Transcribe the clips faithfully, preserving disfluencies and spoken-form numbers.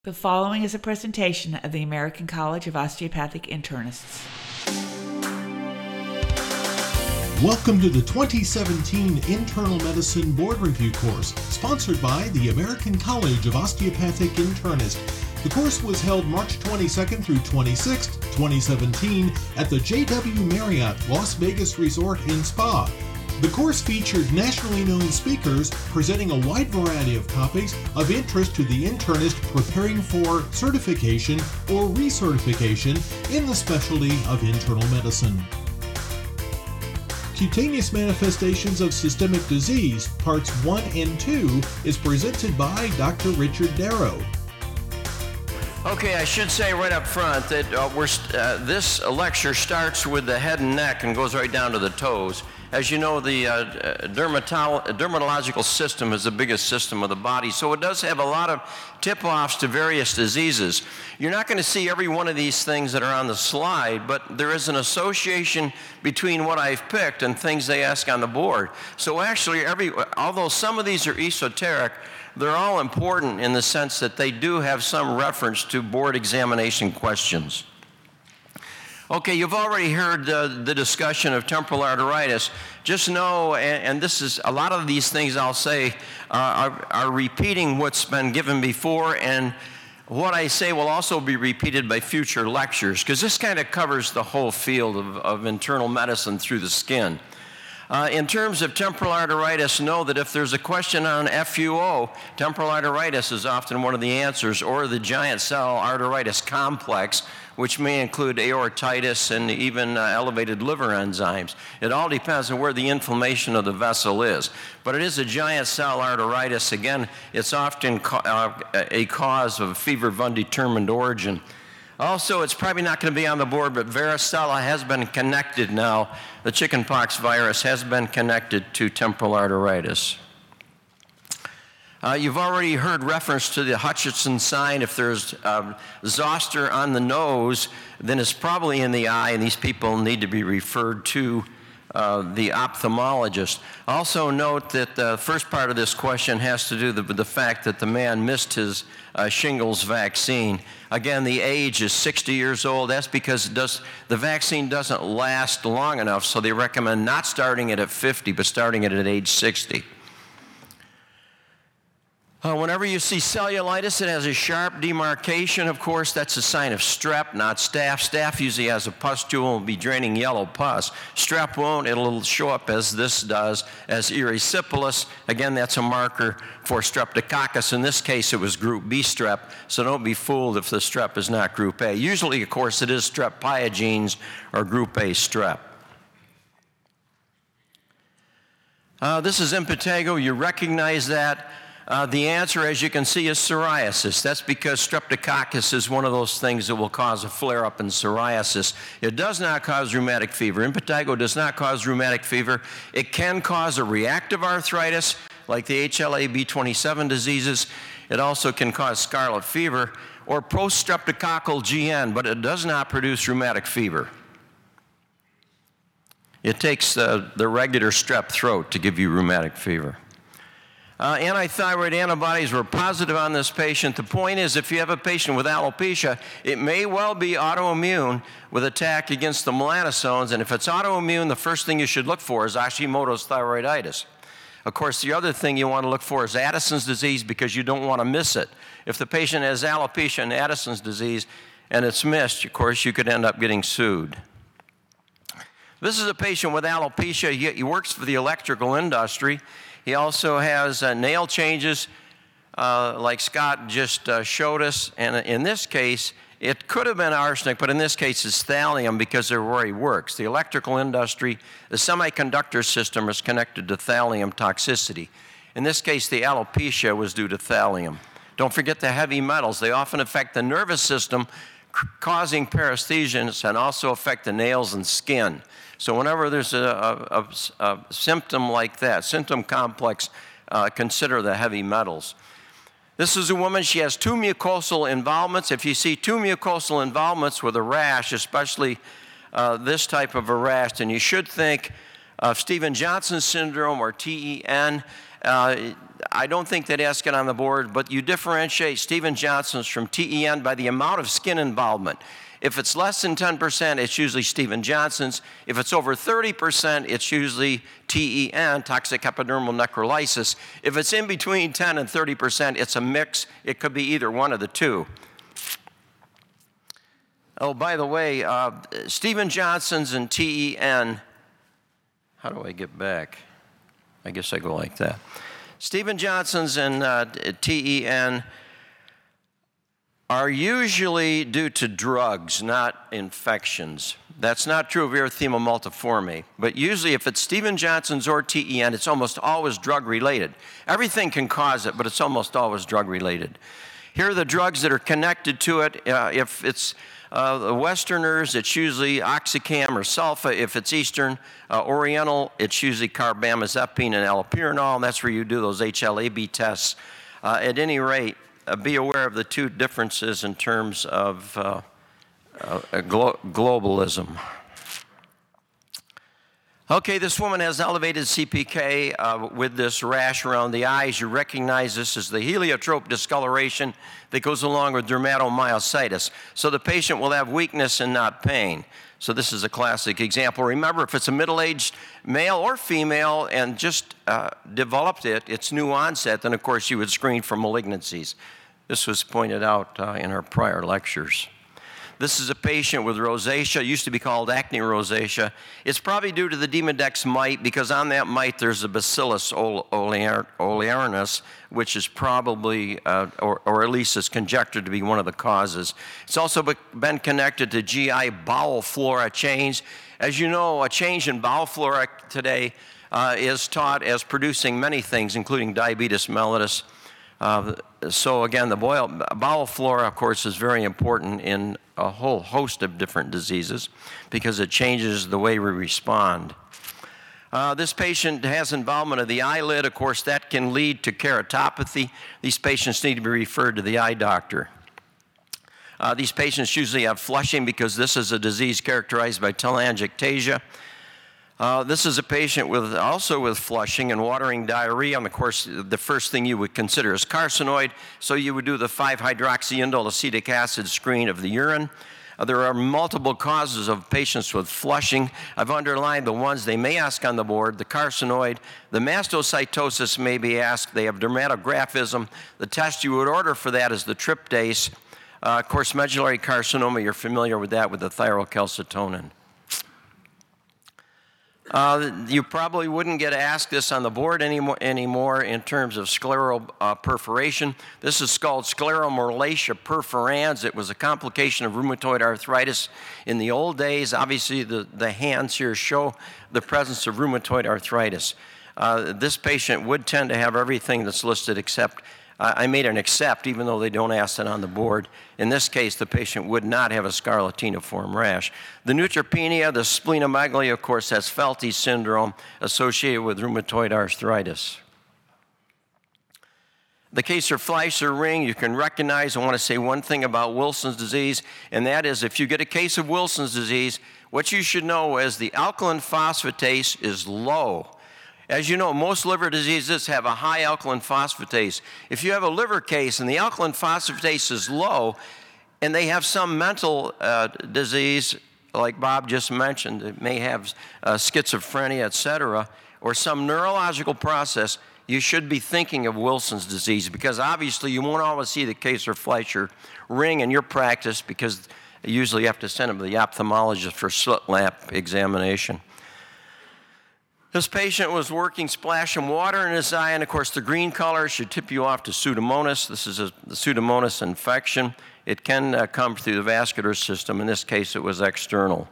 The following is a presentation of the American College of Osteopathic Internists. Welcome to the twenty seventeen Internal Medicine Board Review course, sponsored by the American College of Osteopathic Internists. The course was held March twenty-second through twenty-sixth, twenty seventeen at the J W Marriott Las Vegas Resort and Spa. The course featured nationally known speakers presenting a wide variety of topics of interest to the internist preparing for certification or recertification in the specialty of internal medicine. Cutaneous Manifestations of Systemic Disease, Parts one and two, is presented by Doctor Richard Darrow. Okay, I should say right up front that uh, we're st- uh, this lecture starts with the head and neck and goes right down to the toes. As you know, the uh, dermatolo- dermatological system is the biggest system of the body, so it does have a lot of tip-offs to various diseases. You're not going to see every one of these things that are on the slide, but there is an association between what I've picked and things they ask on the board. So actually, every although some of these are esoteric, they're all important in the sense that they do have some reference to board examination questions. Okay, you've already heard uh, the discussion of temporal arteritis. Just know, and, and this is, a lot of these things I'll say uh, are, are repeating what's been given before, and what I say will also be repeated by future lectures, because this kind of covers the whole field of, of internal medicine through the skin. Uh, in terms of temporal arteritis, know that if there's a question on F U O, temporal arteritis is often one of the answers, or the giant cell arteritis complex, which may include aortitis and even uh, elevated liver enzymes. It all depends on where the inflammation of the vessel is. But it is a giant cell arteritis. Again, it's often ca- uh, a cause of fever of undetermined origin. Also, it's probably not going to be on the board, but varicella has been connected now. The chickenpox virus has been connected to temporal arteritis. Uh, you've already heard reference to the Hutchinson sign. If there's uh, zoster on the nose, then it's probably in the eye, and these people need to be referred to uh, the ophthalmologist. Also note that the first part of this question has to do with the fact that the man missed his uh, shingles vaccine. Again, the age is sixty years old. That's because it does, the vaccine doesn't last long enough, so they recommend not starting it at fifty, but starting it at age sixty. Uh, whenever you see cellulitis, it has a sharp demarcation. Of course, that's a sign of strep, not staph. Staph usually has a pustule and will be draining yellow pus. Strep won't. It'll show up as this does, as erysipelas. Again, that's a marker for streptococcus. In this case, it was group B strep, so don't be fooled if the strep is not group A. Usually, of course, it is strep pyogenes or group A strep. Uh, this is impetigo. You recognize that. Uh, the answer, as you can see, is psoriasis. That's because streptococcus is one of those things that will cause a flare-up in psoriasis. It does not cause rheumatic fever. Impetigo does not cause rheumatic fever. It can cause a reactive arthritis, like the H L A B twenty-seven diseases. It also can cause scarlet fever or post-streptococcal G N, but it does not produce rheumatic fever. It takes uh, the regular strep throat to give you rheumatic fever. Uh, antithyroid antibodies were positive on this patient. The point is, if you have a patient with alopecia, it may well be autoimmune with attack against the melanosomes, and if it's autoimmune, the first thing you should look for is Hashimoto's thyroiditis. Of course, the other thing you want to look for is Addison's disease, because you don't want to miss it. If the patient has alopecia and Addison's disease and it's missed, of course, you could end up getting sued. This is a patient with alopecia. He, he works for the electrical industry. He also has uh, nail changes, uh, like Scott just uh, showed us. And in this case, it could have been arsenic, but in this case, it's thallium because of where he works. The electrical industry, the semiconductor system is connected to thallium toxicity. In this case, the alopecia was due to thallium. Don't forget the heavy metals. They often affect the nervous system, c- causing paresthesias, and also affect the nails and skin. So whenever there's a, a, a, a symptom like that, symptom complex, uh, consider the heavy metals. This is a woman, she has two mucosal involvements. If you see two mucosal involvements with a rash, especially uh, this type of a rash, then you should think of Stephen-Johnson syndrome or T E N. Uh, I don't think they'd ask it on the board, but you differentiate Stevens-Johnson's from T E N by the amount of skin involvement. If it's less than ten percent, it's usually Stevens-Johnson's. If it's over thirty percent, it's usually T E N, toxic epidermal necrolysis. If it's in between ten and thirty percent, it's a mix. It could be either one of the two. Oh, by the way, uh, Stevens-Johnson's and T E N, how do I get back? I guess I go like that. Stevens-Johnson's and uh, T E N are usually due to drugs, not infections. That's not true of erythema multiforme, but usually if it's Stevens-Johnson's or T E N, it's almost always drug-related. Everything can cause it, but it's almost always drug-related. Here are the drugs that are connected to it. Uh, if it's uh, the Westerners, it's usually Oxycam or Sulfa. If it's Eastern uh, Oriental, it's usually carbamazepine and allopurinol, and that's where you do those H L A B tests. Uh, at any rate, Uh, be aware of the two differences in terms of uh, uh, glo globalism. Okay, this woman has elevated C P K uh, with this rash around the eyes. You recognize this as the heliotrope discoloration that goes along with dermatomyositis. So the patient will have weakness and not pain. So this is a classic example. Remember, if it's a middle-aged male or female and just uh, developed it, it's new onset, then of course you would screen for malignancies. This was pointed out uh, in our prior lectures. This is a patient with rosacea. It used to be called acne rosacea. It's probably due to the Demodex mite, because on that mite there's a Bacillus olearinus, which is probably, uh, or, or at least is conjectured to be one of the causes. It's also been connected to G I bowel flora change. As you know, a change in bowel flora today uh, is taught as producing many things, including diabetes mellitus. Uh, so again, the boil, bowel flora, of course, is very important in a whole host of different diseases because it changes the way we respond. Uh, this patient has involvement of the eyelid. Of course, that can lead to keratopathy. These patients need to be referred to the eye doctor. Uh, these patients usually have flushing because this is a disease characterized by telangiectasia. Uh, this is a patient with also with flushing and watering diarrhea, and of course the first thing you would consider is carcinoid, so you would do the five hydroxyindole acetic acid screen of the urine. Uh, there are multiple causes of patients with flushing. I've underlined the ones they may ask on the board: the carcinoid, the mastocytosis may be asked, they have dermatographism. The test you would order for that is the tryptase. Uh, of course, medullary carcinoma, you're familiar with that with the thyrocalcitonin. Uh, you probably wouldn't get asked this on the board anymore, anymore in terms of scleral uh, perforation. This is called scleromalacia perforans. It was a complication of rheumatoid arthritis in the old days. Obviously, the, the hands here show the presence of rheumatoid arthritis. Uh, this patient would tend to have everything that's listed except, uh, I made an except even though they don't ask it on the board. In this case, the patient would not have a scarlatiniform rash. The neutropenia, the splenomegaly, of course, has Felty syndrome associated with rheumatoid arthritis. The Kayser-Fleischer ring, you can recognize. I want to say one thing about Wilson's disease, and that is if you get a case of Wilson's disease, what you should know is the alkaline phosphatase is low. As you know, most liver diseases have a high alkaline phosphatase. If you have a liver case and the alkaline phosphatase is low, and they have some mental uh, disease, like Bob just mentioned, it may have uh, schizophrenia, et cetera, or some neurological process, you should be thinking of Wilson's disease, because obviously you won't always see the Kayser-Fleischer ring in your practice, because usually you have to send them to the ophthalmologist for slit lamp examination. This patient was working splashing water in his eye, and of course the green color should tip you off to Pseudomonas. This is a the Pseudomonas infection. It can uh, come through the vascular system. In this case, it was external.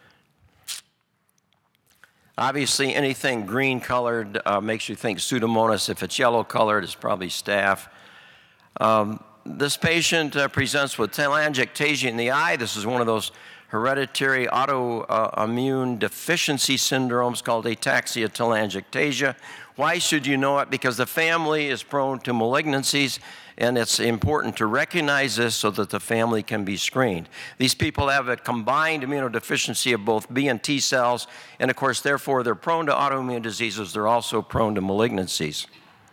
Obviously, anything green colored uh, makes you think Pseudomonas. If it's yellow colored, it's probably staph. Um, this patient uh, presents with telangiectasia in the eye. This is one of those hereditary autoimmune deficiency syndromes called ataxia telangiectasia. Why should you know it? Because the family is prone to malignancies, and it's important to recognize this so that the family can be screened. These people have a combined immunodeficiency of both B and T cells, and of course, therefore, they're prone to autoimmune diseases. They're also prone to malignancies.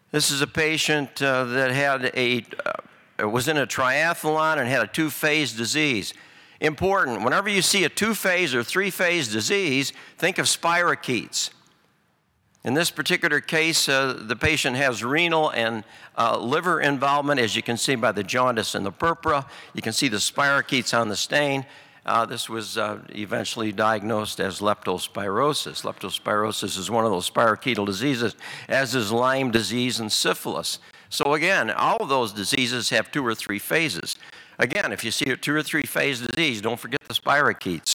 This is a patient uh, that had a, uh, was in a triathlon and had a two-phase disease. Important, whenever you see a two-phase or three-phase disease, think of spirochetes. In this particular case, uh, the patient has renal and uh, liver involvement, as you can see by the jaundice and the purpura. You can see the spirochetes on the stain. Uh, this was uh, eventually diagnosed as leptospirosis. Leptospirosis is one of those spirochetal diseases, as is Lyme disease and syphilis. So again, all of those diseases have two or three phases. Again, if you see a two or three phase disease, don't forget the spirochetes.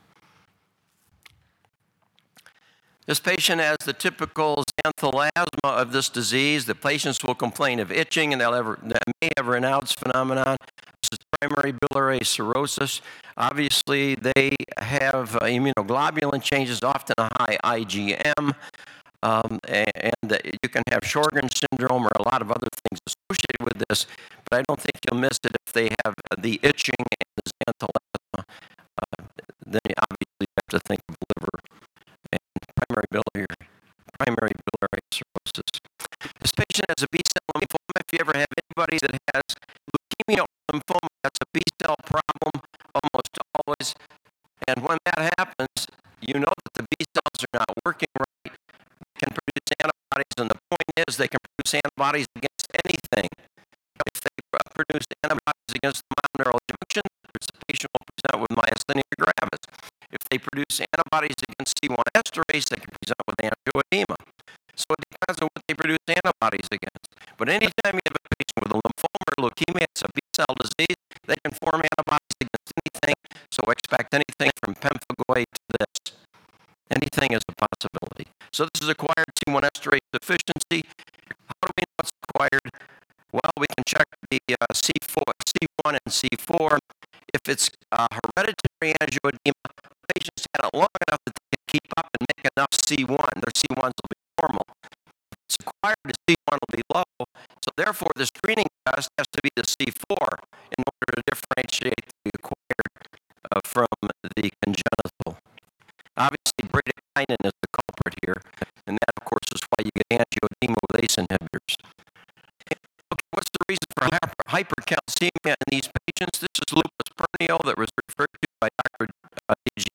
This patient has the typical xanthelasma of this disease. The patients will complain of itching, and they'll have, they may have Raynaud's phenomenon. This is primary biliary cirrhosis. Obviously, they have uh, immunoglobulin changes, often a high I G M, um, and, and you can have Sjogren's syndrome or a lot of other things associated with this, but I don't think you'll miss it if they have the itching and the xanthelasma. Uh, then you obviously have to think of liver and primary biliary, primary biliary cirrhosis. This patient has a B-cell lymphoma. If you ever have anybody that has leukemia or lymphoma, that's a B-cell problem almost always. And when that happens, you know that the B-cells are not working right. They can produce antibodies, and the point is they can produce antibodies against anything. If they produce antibodies against the mononeural junction, the patient will present with myasthenia gravis. If they produce antibodies against C one esterase, they can present with angioedema. So it depends on what they produce antibodies against. But anytime you have a patient with a lymphoma or leukemia, it's a B-cell disease, they can form antibodies against anything, so expect anything from pemphigoid to this. Anything is a possibility. So this is acquired C one esterase deficiency. How do we know it's acquired? Well, we can check the uh, C four, C one and C four. If it's uh, hereditary angioedema, patients had it long enough that they can keep up and make enough C one. Their C ones will be normal. If it's acquired, the C one will be low. So therefore, the screening test has to be the C four in order to differentiate the acquired uh, from the congenital. Obviously, bradykinin is the culprit here, and that, of course, is why you get angioedema with A C E inhibitors. Okay, what's the reason for hyper hypercalcemia in these patients? This is lupus pernio that was referred to by Doctor Uh,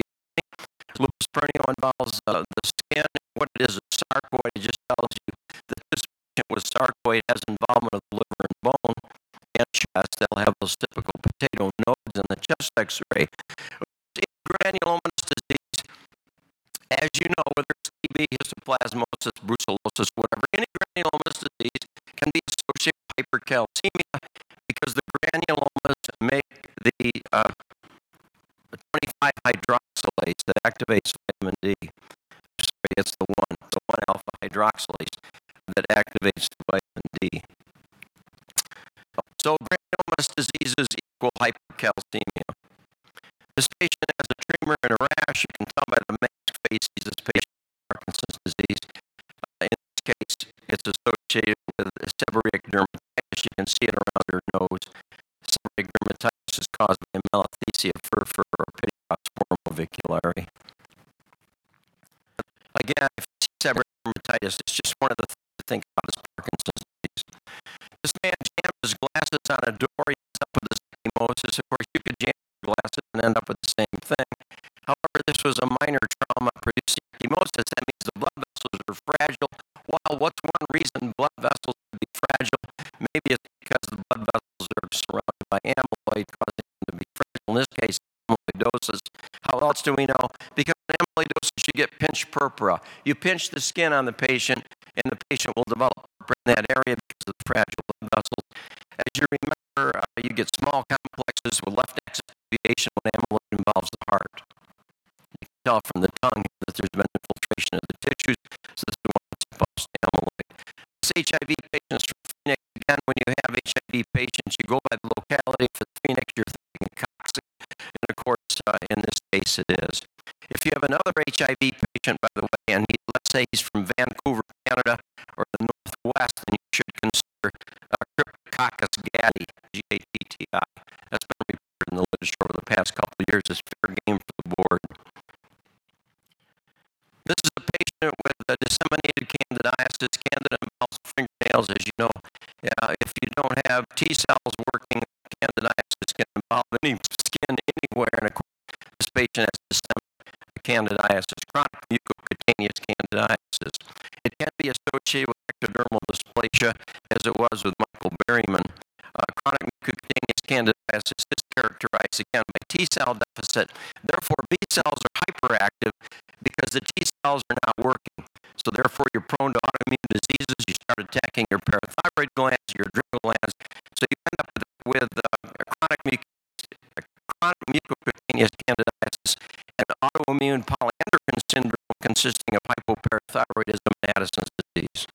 Lupus pernio involves uh, the skin. What it is, a sarcoid. It just tells you that this patient with sarcoid has involvement of the liver and bone and chest. They'll have those typical potato nodes in the chest X-ray. Granulomatous disease, as you know, whether it's T B, histoplasmosis, brucellosis, whatever, any granulomatous disease can be associated with hypercalcemia because the granulomas make the uh, twenty-five hydroxylase that activates vitamin D. Sorry, it's the one, the one alpha hydroxylase that activates vitamin D. So granulomatous diseases equal hypercalcemia. This patient has a tremor and a rash. You can tell by the masked face he's this patient with Parkinson's disease. Uh, in this case, it's associated with seborrheic dermatitis. You can see it around her nose. Seborrheic dermatitis is caused by malathesia furfur or Pityroxsporum avicularis. Again, if you see seborrheic dermatitis, it's just one of the things to think about as Parkinson's disease. This man jammed his glasses on a door. He ends up with ecchymosis. Of course, you could jam glasses and end up with the same thing. However, this was a minor trauma producing ecchymosis. That means the blood vessels are fragile. Well, what's one reason blood vessels would be fragile? Maybe it's because the blood vessels are surrounded by amyloid, causing them to be fragile. In this case, amyloidosis. How else do we know? Because in amyloidosis, you get pinch purpura. You pinch the skin on the patient, and the patient will develop purpura in that area because of the fragile blood vessels. As you remember, uh, you get small complexes with left axis deviation when amyloid involves the heart. You can tell from the tongue that there's been infiltration of the tissues, so this is one that's supposed to amyloid. This H I V patients from Phoenix, again, when you have H I V patients, you go by the locality. For Phoenix, you're thinking Cochrane, and of course, uh, in this case, it is. If you have another H I V patient, by the way, and he, let's say he's from Vancouver, Canada, or the Northwest, then you should consider uh, Cryptococcus gattii, G A T T I. That's been reported in the literature over the past couple of years as fair game for the board. This is a patient with a disseminated candidiasis. Candida involves fingernails, as you know, uh, if you don't have T cells working, candidiasis can involve any skin anywhere, and of course, this patient has systemic candidiasis, chronic mucocutaneous candidiasis. It can be associated with ectodermal dysplasia, as it was with Michael Berryman. Uh, chronic mucocutaneous candidiasis is characterized again by T cell deficit. Therefore, B cells are hyperactive because the T cells are not working. So therefore, you're prone to autoimmune diseases. You start attacking your parathyroid glands, your adrenal glands. So you end up with, with uh, chronic, muc- chronic mucocutaneous candidiasis and autoimmune polyendocrine syndrome consisting of hypoparathyroidism and Addison's disease.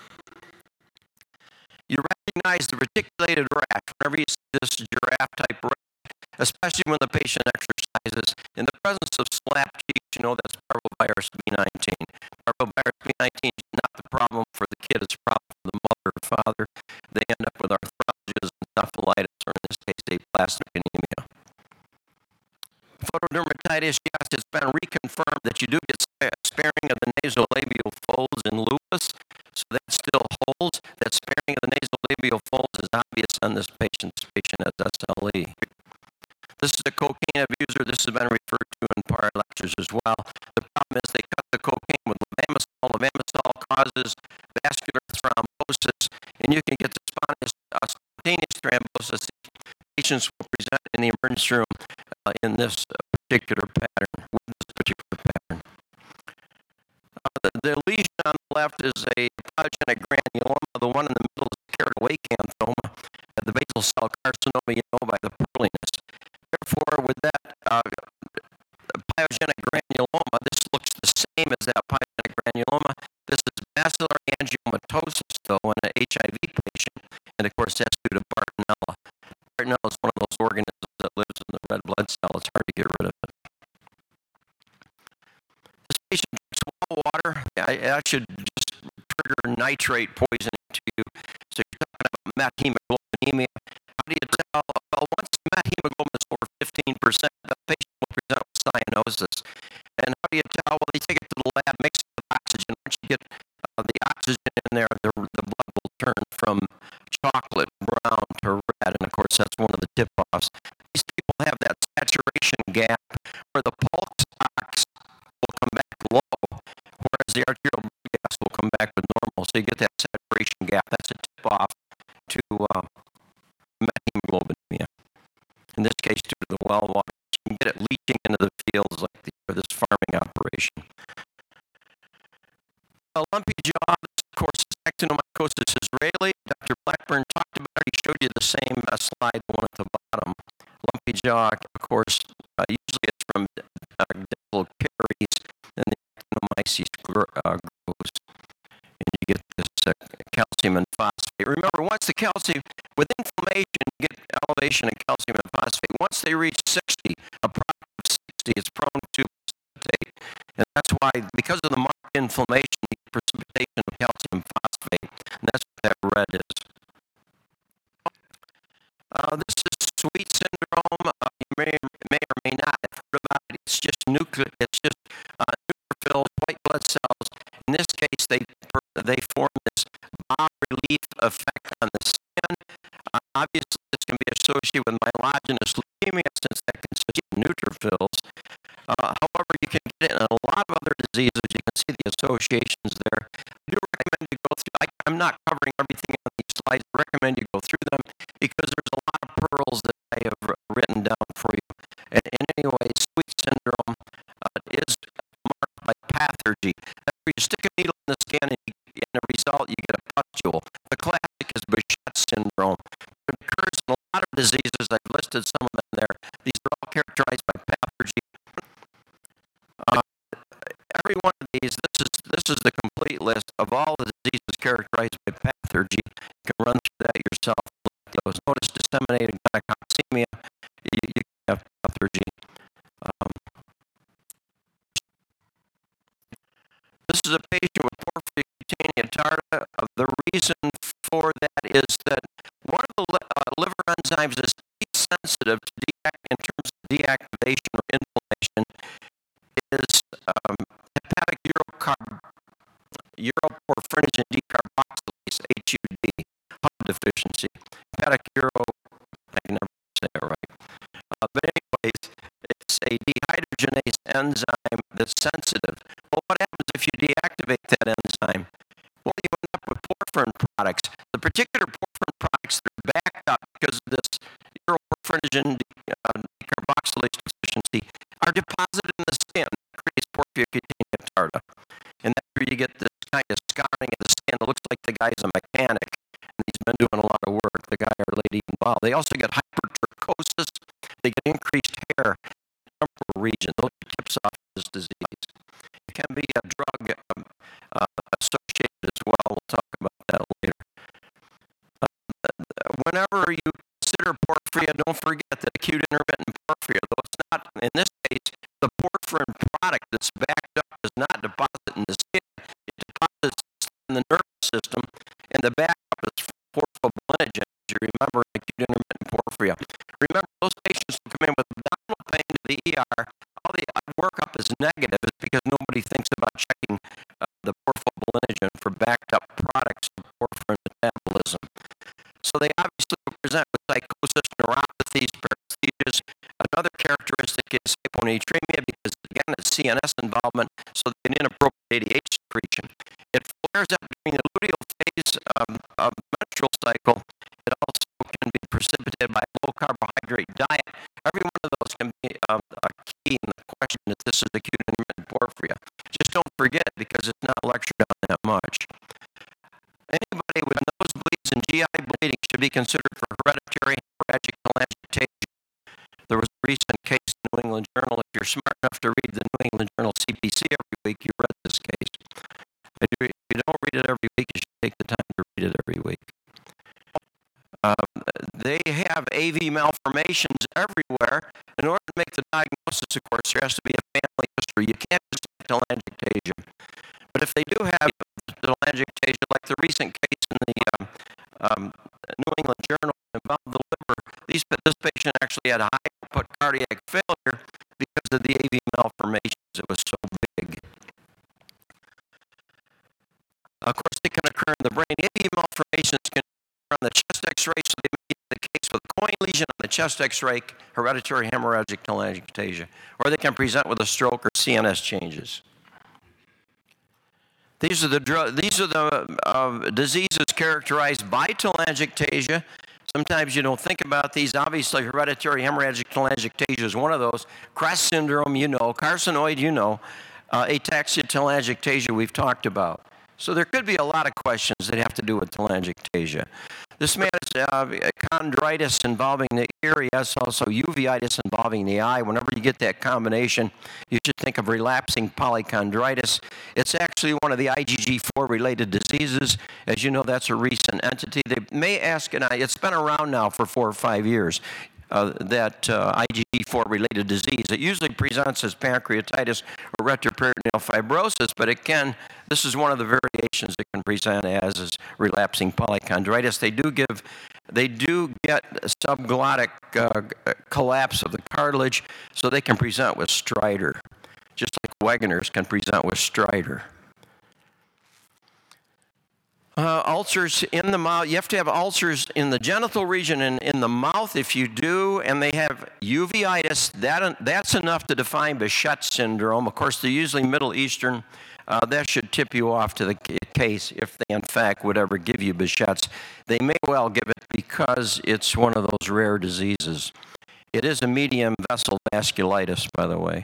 You recognize the reticulated rash whenever you see this giraffe-type rash, especially when the patient exercises. In the presence of slapped cheeks, you know that's parvovirus B nineteen. Parvovirus B nineteen is not the problem for the kid, it's a problem for the mother or father. They end up with arthralgias, encephalitis, or in this case, aplastic anemia. Photodermatitis, yes, it's been reconfirmed that you do get sparing of the nasolabial folds in lupus, so that still holds. That sparing of the nasolabial folds is obvious on this patient. This patient has S L E. This is a cocaine abuser. This has been referred to in prior lectures as well. The problem is they cut the cocaine with levamisole. Levamisole causes vascular thrombosis, and you can get the spontaneous, uh, spontaneous thrombosis. Patients will present in the emergency room uh, in this uh, particular pattern, with this particular pattern. Uh, the, the lesion on the left is a pyogenic granuloma. The one in the middle is keratoacanthoma. Uh, the basal cell carcinoma, you know by the pearliness. Therefore, with that uh, pyogenic granuloma, this looks the same as that pyogenic granuloma. This is bacillar angiomatosis, though, in an H I V patient, and of course that's due to Bartonella. Bartonella is one of those organisms that lives in the red blood cell. It's hard to get rid of it. This patient drinks well water. I, I should just trigger nitrate poisoning to you. So you're talking about methemoglobinemia. How do you tell? Well, once methemoglobin is over fifteen percent, the patient will present with cyanosis. And how do you tell? Well, they take it to the lab, mix it with oxygen. Once you get uh, the oxygen in there, the, the blood will turn from chocolate brown to red, and of course that's one of the tip-offs. These people have that saturation gap where the pulse ox will come back low, whereas the arterial blood gas will come back to normal. So you get that saturation gap. That's a tip-off to uh, methemoglobinemia. In this case, due to the well water, you can get it leaching into the fields like the, for this farming operation. A lumpy jaw, this of course is actinomycosis israeli. Doctor Blackburn talked about it. He showed you the same uh, slide, the one at the bottom. Lumpy jaw, of course, uh, usually it's from uh, dental caries, and the actinomyces gr- uh, grows, and you get this uh, calcium and phosphate. Remember, once the calcium, with inflammation, you get elevation in calcium and phosphate. Once they reach sixty, a product of sixty is prone to precipitate, and that's why, because of the marked inflammation, the precipitation of calcium phosphate, and that's what that red is. Uh, this is Sweet syndrome. Uh, you may, may or may not have heard about it. It's just nuclear. It's just uh, neutrophils, white blood cells. In this case, they they form this bas relief effect on the skin. Uh, obviously, this can be associated with myelogenous leukemia since that consists of neutrophils. Uh, however, you can get it in a lot of other diseases. You can see the associations there. I do recommend you go through. I, I'm not covering everything on these slides. I recommend you go through them because there's a lot of pearls that I have written down for you. And, and anyway, Sweet syndrome uh, is marked by pathergy. After you stick a needle in the skin and you, in the result you get a pustule. The classic is Behçet syndrome. It occurs in a lot of diseases. I've listed some of them there. These are all characterized by pathergy. Uh, every one of these, this is this is the complete list of all the diseases characterized by pathergy. You can run through that yourself. Those notice disseminated gynecotoxemia, you, you can have pathergy. Um, this is a patient with porphyria cutanea tarda. Uh, the reason for that is that one of the li- uh, liver enzymes is sensitive to deact- in terms of deactivation or inflammation is um, hepatic urocarb- uroporphyrin decarboxylase, H U D. deficiency. Hepatic uro, I can never say it right. Uh, but anyways, it's a dehydrogenase enzyme that's sensitive. Well, what happens if you deactivate that enzyme? Well, you end up with porphyrin products. The particular porphyrin products that are backed up because of this uroporphyrinogen uh, decarboxylase deficiency are deposited in the skin. That creates porphyrocutaneous tarda. And that's where you get this kind of scarring of the skin. It looks like the guy's a mechanic, and he's been doing a lot of work, the guy or lady involved. They also get hypertrichosis. They get increased hair in the temporal region. Those are tips off this disease. It can be a drug um, uh, associated as well. We'll talk about that later. Uh, whenever you consider porphyria, don't forget that acute intermittent porphyria, though it's not, in this case, the porphyrin product that's backed up does not deposit in the skin. It deposits in the nervous system, and the backup is porphobilinogen, as you remember, in acute intermittent porphyria. Remember, those patients who come in with abdominal pain to the E R, all the workup is negative is because nobody thinks about checking uh, the porphobilinogen for backed up products of porphyrin metabolism. So they obviously present with psychosis, neuropathies, paresthesias. Another characteristic is hyponatremia because, again, it's C N S involvement, so they get inappropriate A D H secretion. It flares up during the luteal phase um, of the menstrual cycle. It also can be precipitated by a low-carbohydrate diet. Every one of those can be um, a key in the question that this is acute intermittent porphyria. Just don't forget it because it's not lectured on that much. Anybody with nosebleeds and G I bleeding should be considered for hereditary hemorrhagic telangiectasia. There was a recent case in the New England Journal. If you're smart enough to read the New England Journal C P C every week, you read this case. If you don't read it every week, you should take the time to read it every week. Um, they have A V malformations everywhere. In order to make the diagnosis, of course, there has to be a family history. You can't just get telangiectasia. But if they do have telangiectasia, like the recent case in the um, um, New England Journal involved the liver, these, this patient actually had high output cardiac failure because of the A V malformations. It was so big. Of course, they can occur in the brain. A V malformations can occur on the chest X-ray, so they may be the case with a coin lesion on the chest X-ray, hereditary hemorrhagic telangiectasia, or they can present with a stroke or C N S changes. These are the dr- these are the uh, diseases characterized by telangiectasia. Sometimes you don't think about these. Obviously, hereditary hemorrhagic telangiectasia is one of those. Crest syndrome, you know. Carcinoid, you know. Uh, ataxia telangiectasia, we've talked about. So there could be a lot of questions that have to do with telangiectasia. This man has uh, chondritis involving the ear. Yes, also uveitis involving the eye. Whenever you get that combination, you should think of relapsing polychondritis. It's actually one of the I G G four related diseases. As you know, that's a recent entity. They may ask, and it's been around now for four or five years. Uh, that uh, I G G four related disease. It usually presents as pancreatitis or retroperitoneal fibrosis, but it can, this is one of the variations it can present as is relapsing polychondritis. They do give, they do get subglottic uh, collapse of the cartilage, so they can present with stridor, just like Wegener's can present with stridor. Uh, ulcers in the mouth. You have to have ulcers in the genital region and in the mouth. If you do, and they have uveitis, that, that's enough to define Behçet syndrome. Of course, they're usually Middle Eastern. Uh, that should tip you off to the case if they, in fact, would ever give you Behçet's. They may well give it because it's one of those rare diseases. It is a medium vessel vasculitis, by the way.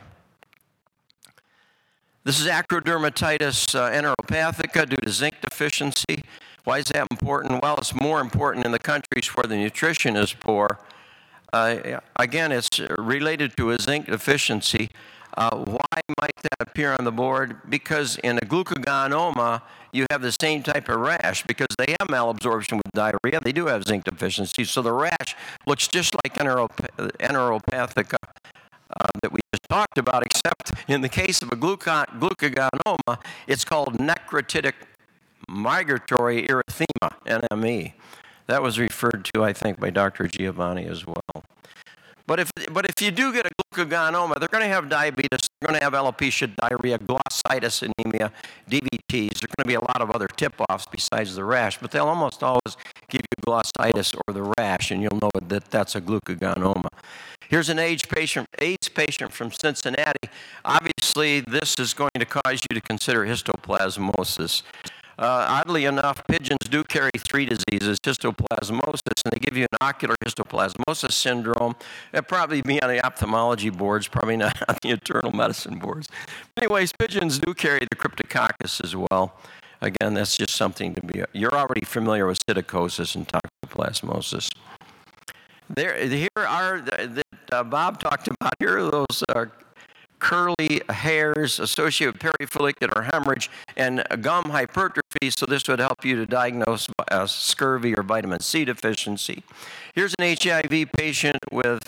This is acrodermatitis uh, enteropathica due to zinc deficiency. Why is that important? Well, it's more important in the countries where the nutrition is poor. Uh, again, it's related to a zinc deficiency. Uh, why might that appear on the board? Because in a glucagonoma, you have the same type of rash because they have malabsorption with diarrhea. They do have zinc deficiency, so the rash looks just like enterop- enteropathica. Uh, that we just talked about, except in the case of a gluca- glucagonoma, it's called necrotic migratory erythema, N M E. That was referred to, I think, by Doctor Giovanni as well. But if, but if you do get a glucagonoma, they're going to have diabetes, they're going to have alopecia, diarrhea, glossitis, anemia, D V Ts. There's going to be a lot of other tip-offs besides the rash, but they'll almost always give you glossitis or the rash, and you'll know that that's a glucagonoma. Here's an AIDS patient, AIDS patient from Cincinnati. Obviously, this is going to cause you to consider histoplasmosis. Uh, oddly enough, pigeons do carry three diseases, histoplasmosis, and they give you an ocular histoplasmosis syndrome. It'd probably be on the ophthalmology boards, probably not on the internal medicine boards. Anyways, pigeons do carry the cryptococcus as well. Again, that's just something to be, you're already familiar with psittacosis and toxoplasmosis. There, here are, that uh, Bob talked about, here are those uh, curly hairs associated with perifollicular hemorrhage and gum hypertrophy, so this would help you to diagnose uh, scurvy or vitamin C deficiency. Here's an H I V patient with,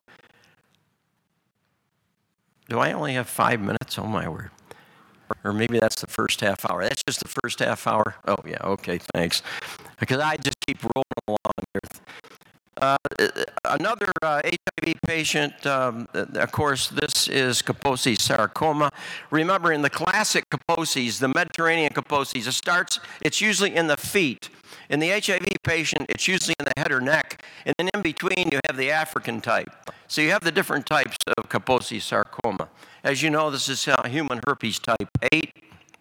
do I only have five minutes? Oh my word. Or maybe that's the first half hour. That's just the first half hour? Oh yeah, okay, thanks. Because I just keep rolling along here. Uh, another uh, H I V patient, um, of course, this is Kaposi sarcoma. Remember, in the classic Kaposi's, the Mediterranean Kaposi's, it starts, it's usually in the feet. In the H I V patient, it's usually in the head or neck. And then in between, you have the African type. So you have the different types of Kaposi sarcoma. As you know, this is uh, human herpes type eight.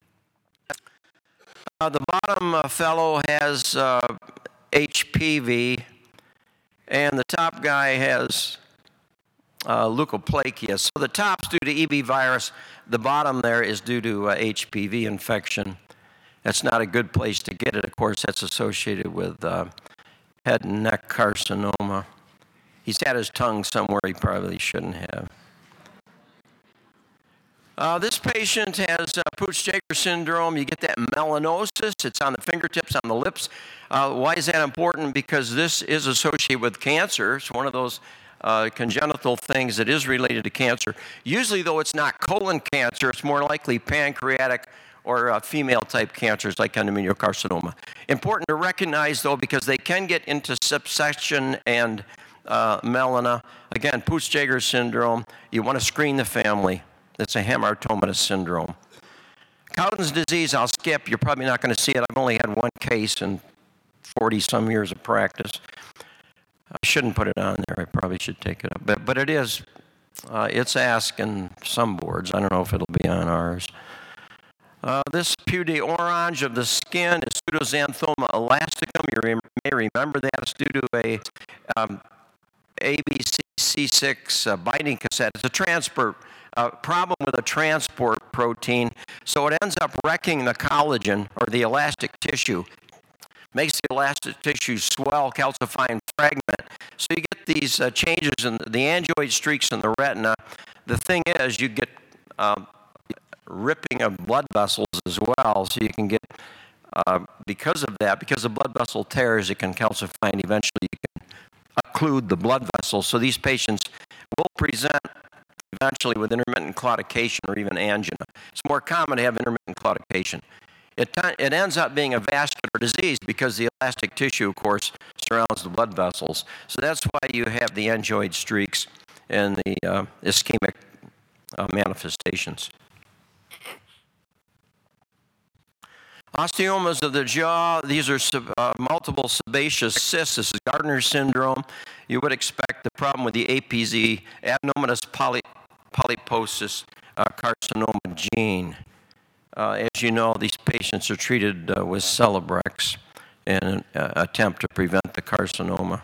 Uh, the bottom uh, fellow has uh, H P V. And the top guy has uh, leukoplakia. So the top's due to E B virus. The bottom there is due to uh, H P V infection. That's not a good place to get it. Of course, that's associated with uh, head and neck carcinoma. He's had his tongue somewhere he probably shouldn't have. Uh, this patient has uh, Peutz-Jeghers syndrome. You get that melanosis. It's on the fingertips, on the lips. Uh, why is that important? Because this is associated with cancer. It's one of those uh, congenital things that is related to cancer. Usually, though, it's not colon cancer. It's more likely pancreatic or uh, female-type cancers like endometriocarcinoma. Important to recognize, though, because they can get into subsection and uh, melena. Again, Peutz-Jeghers syndrome. You want to screen the family. It's a hamartomatous syndrome. Cowden's disease, I'll skip. You're probably not going to see it. I've only had one case in forty-some years of practice. I shouldn't put it on there. I probably should take it up. But, but it is, uh, it's asked in some boards. I don't know if it'll be on ours. Uh, this peau d'orange of the skin is Pseudoxanthoma elasticum. You re may remember that. It's due to a um, A B C six uh, binding cassette. It's a transport uh, problem with a transport protein, so it ends up wrecking the collagen or the elastic tissue, makes the elastic tissue swell, calcify, and fragment. So you get these uh, changes in the angioid streaks in the retina. The thing is, you get uh, ripping of blood vessels as well, so you can get, uh, because of that, because the blood vessel tears, it can calcify, and eventually you can occlude the blood vessels. So these patients will present eventually with intermittent claudication or even angina. It's more common to have intermittent claudication. It, it ends up being a vascular disease because the elastic tissue, of course, surrounds the blood vessels. So that's why you have the angioid streaks and the uh, ischemic uh, manifestations. Osteomas of the jaw, these are sub, uh, multiple sebaceous cysts. This is Gardner syndrome. You would expect the problem with the A P Z, adenomatous poly, polyposis uh, carcinoma gene. Uh, as you know, these patients are treated uh, with Celebrex in an uh, attempt to prevent the carcinoma.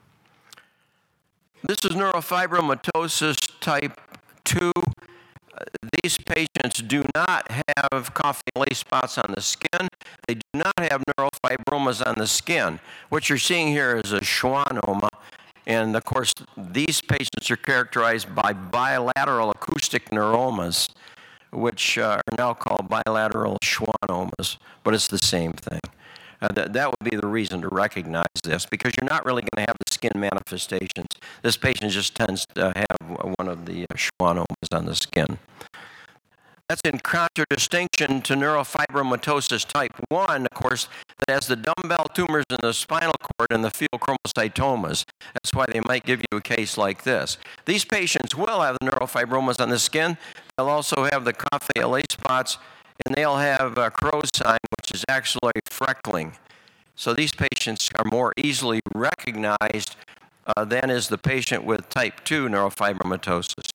This is neurofibromatosis type two. These patients do not have coffee and lace spots on the skin. They do not have neurofibromas on the skin. What you're seeing here is a schwannoma. And of course, these patients are characterized by bilateral acoustic neuromas, which uh, are now called bilateral schwannomas, but it's the same thing. Uh, th that would be the reason to recognize this, because you're not really going to have the skin manifestations. This patient just tends to have one of the uh, schwannomas on the skin. That's in contradistinction to neurofibromatosis type one, of course, that has the dumbbell tumors in the spinal cord and the pheochromocytomas. That's why they might give you a case like this. These patients will have the neurofibromas on the skin. They'll also have the Coffey L A spots, and they'll have uh, Crow's sign, which is actually freckling. So these patients are more easily recognized uh, than is the patient with type two neurofibromatosis.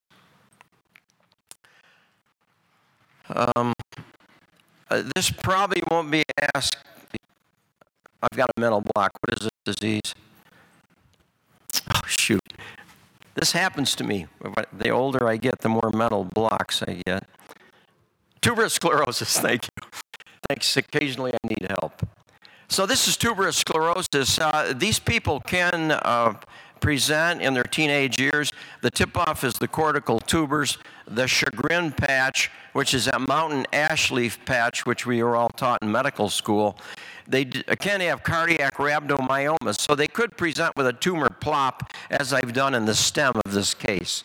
Um, uh, this probably won't be asked. I've got a mental block. What is this disease? Oh, shoot. This happens to me. The older I get, the more mental blocks I get. Tuberous sclerosis, thank you. Thanks, occasionally I need help. So this is tuberous sclerosis. Uh, these people can uh, present in their teenage years. The tip-off is the cortical tubers, the chagrin patch, which is that mountain ash leaf patch, which we were all taught in medical school. They can have cardiac rhabdomyomas, so they could present with a tumor plop, as I've done in the stem of this case.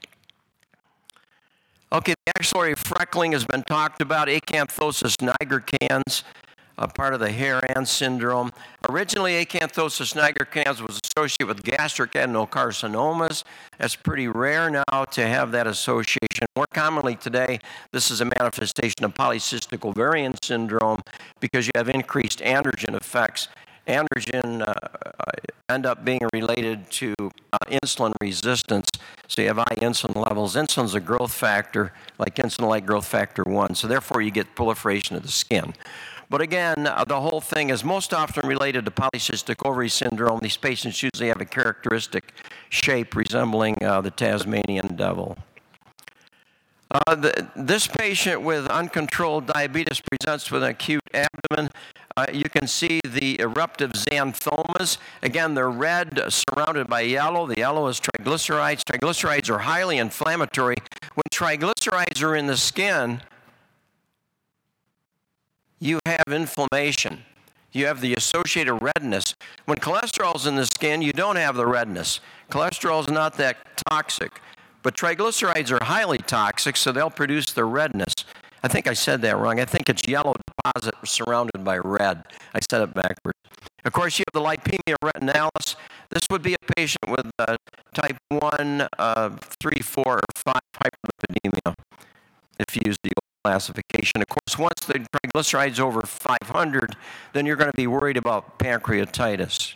Okay, the axillary freckling has been talked about, acanthosis nigricans, a part of the Heron syndrome. Originally, acanthosis nigricans was associated with gastric adenocarcinomas. That's pretty rare now to have that association. More commonly today, this is a manifestation of polycystic ovarian syndrome because you have increased androgen effects. Androgen uh, end up being related to uh, insulin resistance. So you have high insulin levels. Insulin's a growth factor, like insulin-like growth factor one. So therefore, you get proliferation of the skin. But again, uh, the whole thing is most often related to polycystic ovary syndrome. These patients usually have a characteristic shape resembling uh, the Tasmanian devil. Uh, the, this patient with uncontrolled diabetes presents with an acute abdomen. Uh, you can see the eruptive xanthomas. Again, they're red, uh, surrounded by yellow. The yellow is triglycerides. Triglycerides are highly inflammatory. When triglycerides are in the skin, you have inflammation. You have the associated redness. When cholesterol is in the skin, you don't have the redness. Cholesterol is not that toxic, but triglycerides are highly toxic, so they'll produce the redness. I think I said that wrong. I think it's yellow deposit surrounded by red. I said it backwards. Of course, you have the lipemia retinalis. This would be a patient with uh, type one, uh, three, four, or five hyperlipidemia, if you use the old classification. Of course, once the triglycerides over five hundred, then you're going to be worried about pancreatitis.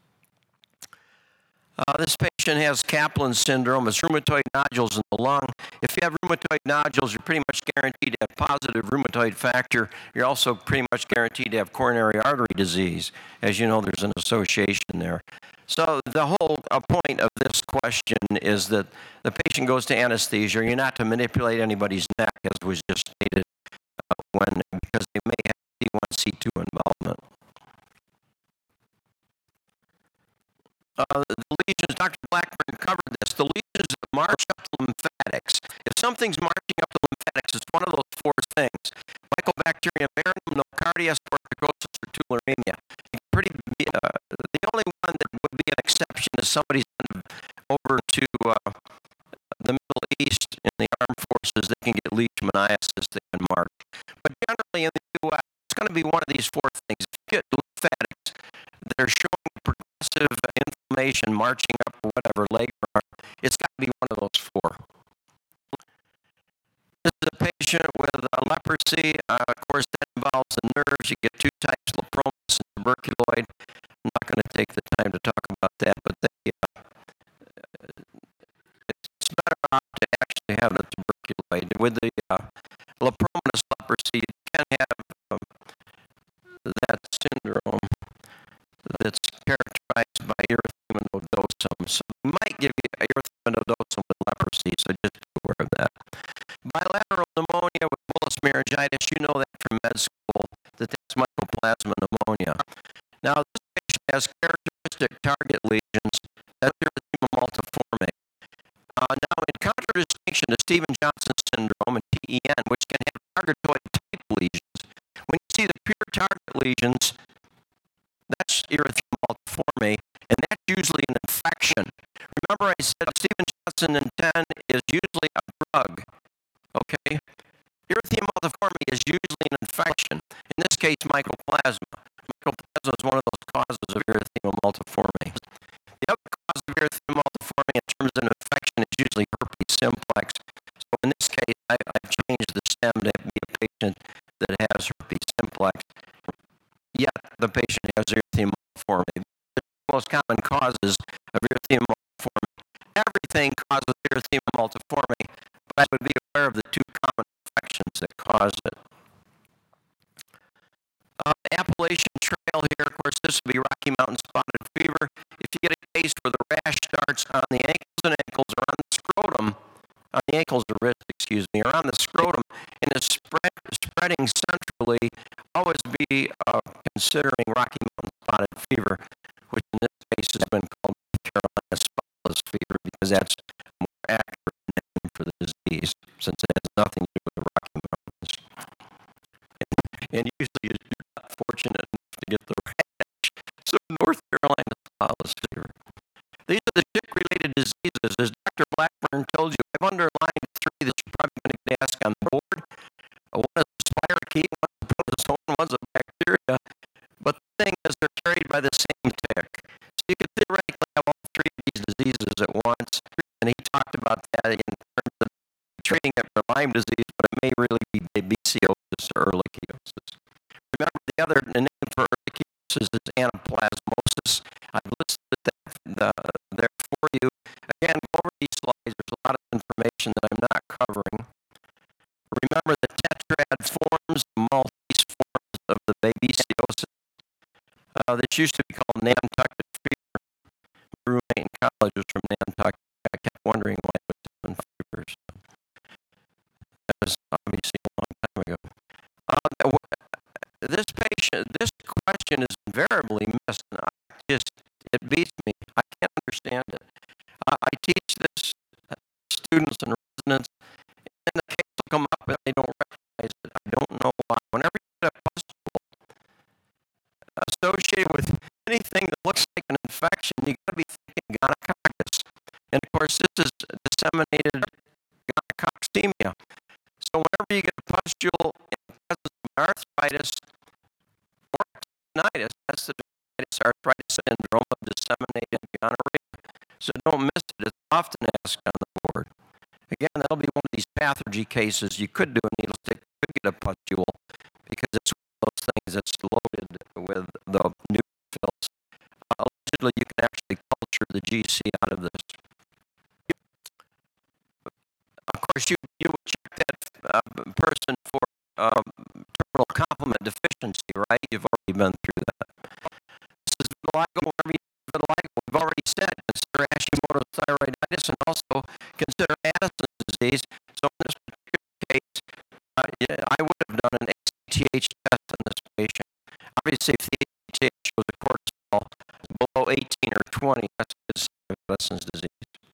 Uh, this patient has Kaplan syndrome. It's rheumatoid nodules in the lung. If you have rheumatoid nodules, you're pretty much guaranteed to have positive rheumatoid factor. You're also pretty much guaranteed to have coronary artery disease. As you know, there's an association there. So the whole uh, point of this question is that the patient goes to anesthesia. You're not to manipulate anybody's neck, as was just stated, uh, when, because they may have C one, C two involvement. Uh, the lesions, Doctor Blackburn covered this. The lesions that march up to lymphatics. If something's marching up to lymphatics, it's one of those four things. Mycobacterium verum, nocardia, sporticosis, or tularemia. Pretty, uh, the only one that would be an exception is somebody's over to uh, the Middle East in the armed forces. They can get leishmaniasis, they can march. But generally in the U S, it's going to be one of these four things. If you get lymphatics, they're showing progressive inflammation marching up or whatever, leg or arm. It's got to be one of those four. This is a patient with uh, leprosy. Uh, of course, that involves the nerves. You get two types, lepromus and tuberculoid. I'm not going to take the time to talk about that, but they, uh, it's better off to actually have the tuberculoid. With the uh, lepromatous leprosy, you can have um, that syndrome that's characterized by erythema nodosum. So we might give you erythema nodosum with leprosy, so just be aware of that. Bilateral pneumonia with bullous meningitis, you know that from med school, that that's mycoplasma pneumonia. Now, this patient has characteristic target lesions, that's erythema multiforme. Uh, now, in contradistinction to Stevens-Johnson syndrome and T E N, which can have targetoid-type lesions, when you see the pure target lesions, that's erythema multiforme, and that's usually an infection. Remember I said Stevens-Johnson and ten is usually a drug. Okay? erythema multiforme is usually an infection. In this case, mycoplasma. Mycoplasma is one of those causes of erythema multiforme. The other cause of erythema multiforme in terms of infection is usually herpes simplex. So in this case, I, I've changed the stem to be a patient that has herpes simplex, yet the patient has erythema multiforme. The most common causes of erythema multiforme. Everything causes erythema multiforme, but I would be aware of the two common infections that cause it. Uh, Appalachian Trail here, of course, this would be Rocky Mountain spotted fever. If you get a case where the rash starts on the ankles and ankles or on the scrotum, on the ankles or wrist, excuse me, or on the scrotum, and is spread, spreading centrally, always be uh, considering Rocky Mountain spotted fever, which in this case has been called Carolina spotless fever because that's a more accurate name for the disease, since it has nothing to do with the Rocky Mountains. And, and usually you're not fortunate enough to get the rash. So North Carolina spotless fever. These are the tick-related diseases. As Doctor Blackburn told you, I've underlined three that you're probably going to get asked on the board. Uh, one is a spirochete, one's a protozoan, one's a bacteria. But the thing is, they're carried by the same tick. So you could theoretically have all three of these diseases at once. And he talked about that in terms of treating it for Lyme disease, but it may really be babesiosis or ehrlichiosis. Remember, the other the name for ehrlichiosis is anaplasmosis. I've listed that uh, there for you. Again, go over these slides. There's a lot of information that I'm not covering. Remember the tetrad forms, the Maltese forms of the babesiosis. Uh, this used to be called Nantucket fever. My roommate in college was from Nantucket. I kept wondering why it was different fevers. That was obviously a long time ago. Uh, this patient, this question is invariably missed, and I just, it beats me. I can't understand it. Uh, I teach this to students and residents, and the case will come up and they don't recognize it. I don't know why. Whenever you get a pustule associated with anything that looks like an infection, you got to be thinking gonococcus. And of course, this is disseminated gonococcemia. So whenever you get a pustule in the presence of arthritis or tinnitus, that's the arthritis syndrome of disseminated gonorrhea. So don't miss it. It's often asked on the board. Again, that'll be one of these pathogy cases. You could do a needle stick, you could get a pustule, because it's one of those things that's loaded with the neutrophils. Uh, allegedly, you can actually culture the G C out of this. Of course, you, you would check that uh, person for um, terminal complement deficiency, right? You've already been through that. This is vitiligo. Whenever you have vitiligo, we've already said consider Hashimoto's thyroiditis and also consider Addison's disease. So in this particular case, uh, yeah, I would have done an A C T H test on this patient. Obviously, if the A C T H shows a cortisol below eighteen or twenty, that's his Addison's disease.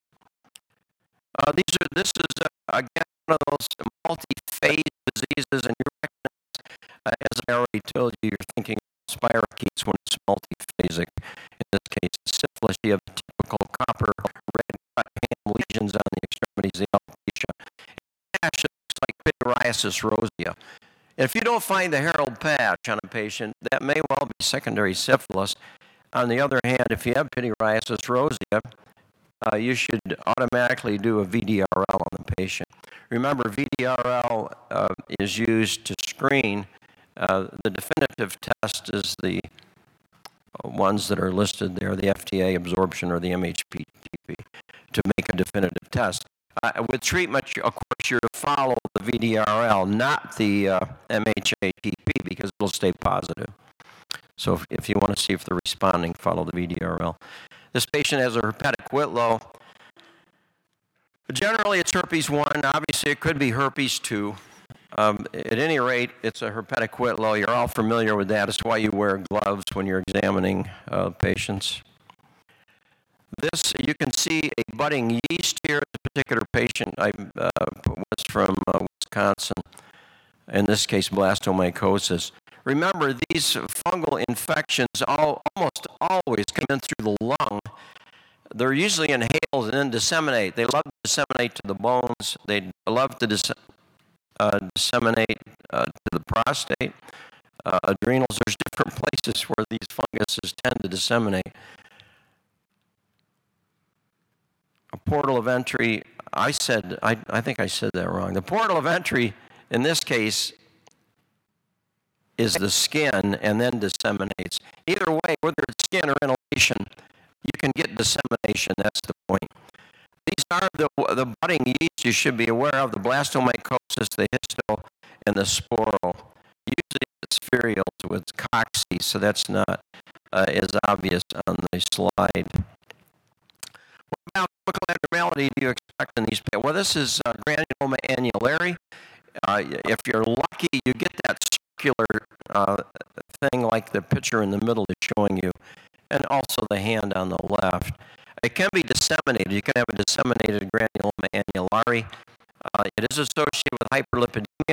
Uh, these are. This is uh, again one of those multi-phase diseases, and you recognize, uh, as I already told you, you're thinking spirochetes when it's multiphasic. In this case, syphilis, you have the typical copper red cut ham lesions on the extremities, the alopecia. Ash looks like pityriasis rosea. And if you don't find the Harold patch on a patient, that may well be secondary syphilis. On the other hand, if you have pityriasis rosea, Uh, you should automatically do a V D R L on the patient. Remember, V D R L uh, is used to screen. Uh, the definitive test is the uh, ones that are listed there, the F T A absorption or the M H P T P, to make a definitive test. Uh, with treatment, of course, you're to follow the V D R L, not the uh, M H A T P, because it'll stay positive. So if, if you want to see if they're responding, follow the V D R L. This patient has a herpetic whitlow. Generally, it's herpes one. Obviously, it could be herpes two. Um, at any rate, it's a herpetic whitlow. You're all familiar with that. That's why you wear gloves when you're examining uh, patients. This, you can see a budding yeast here. The particular patient I uh, was from uh, Wisconsin. In this case, blastomycosis. Remember, these fungal infections all, almost always come in through the lung. They're usually inhaled and then disseminate. They love to disseminate to the bones. They love to dis uh, disseminate uh, to the prostate, uh, adrenals. There's different places where these funguses tend to disseminate. A portal of entry, I said, I, I think I said that wrong. The portal of entry, in this case, is the skin and then disseminates. Either way, whether it's skin or inhalation, you can get dissemination. That's the point. These are the, the budding yeast you should be aware of, the blastomycosis, the histo, and the sporo. Usually it's spherules with cocci, so that's not uh, as obvious on the slide. What about chemical abnormality do you expect in these patients? Well, this is uh, granuloma annulare. Uh, if you're lucky, you get that circular uh, thing like the picture in the middle is showing you, and also the hand on the left. It can be disseminated. You can have a disseminated granuloma annulare. Uh, it is associated with hyperlipidemia.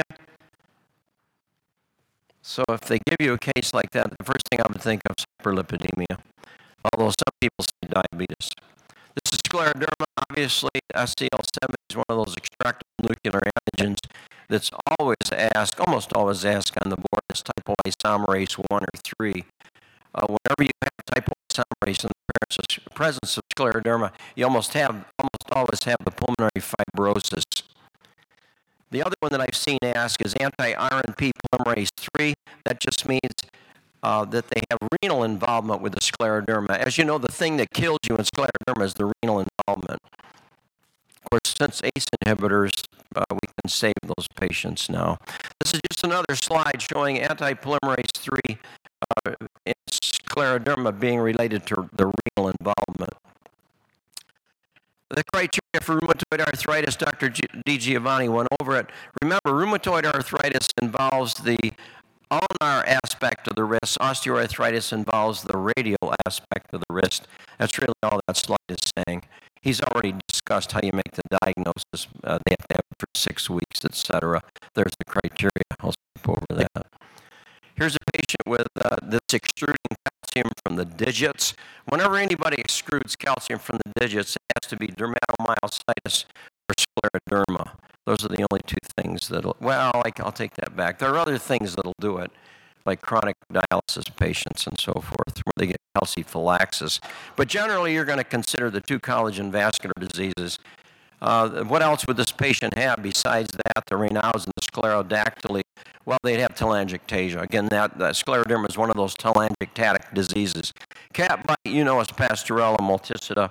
So if they give you a case like that, the first thing I would think of is hyperlipidemia, although some people say diabetes. This is scleroderma. Obviously, S C L seven is one of those extractable nuclear antigens that's always asked, almost always asked on the board. It's topoisomerase one or three. Uh, whenever you have topoisomerase in the presence of scleroderma, you almost have, almost always have the pulmonary fibrosis. The other one that I've seen asked is anti-R N P polymerase three. That just means uh, that they have renal involvement with the scleroderma. As you know, the thing that kills you in scleroderma is the renal involvement. Of course, since A C E inhibitors, uh, we can save those patients now. This is just another slide showing anti-polymerase three uh, in scleroderma being related to the renal involvement. The criteria for rheumatoid arthritis, Doctor Di Giovanni went over it. Remember, rheumatoid arthritis involves the ulnar aspect of the wrist. Osteoarthritis involves the radial aspect of the wrist. That's really all that slide is saying. He's already discussed how you make the diagnosis. Uh, they have to have it for six weeks, et cetera. There's the criteria. I'll skip over that. Here's a patient with uh, this extruding calcium from the digits. Whenever anybody extrudes calcium from the digits, it has to be dermatomyositis or scleroderma. Those are the only two things that'll, well, I'll take that back. There are other things that'll do it, like chronic dialysis patients and so forth, where they get calciphylaxis. But generally, you're going to consider the two collagen vascular diseases. Uh, what else would this patient have besides that, the Raynaud's and the sclerodactyly? Well, they'd have telangiectasia. Again, that, that scleroderma is one of those telangiectatic diseases. Cat bite, you know, is Pasteurella multicida.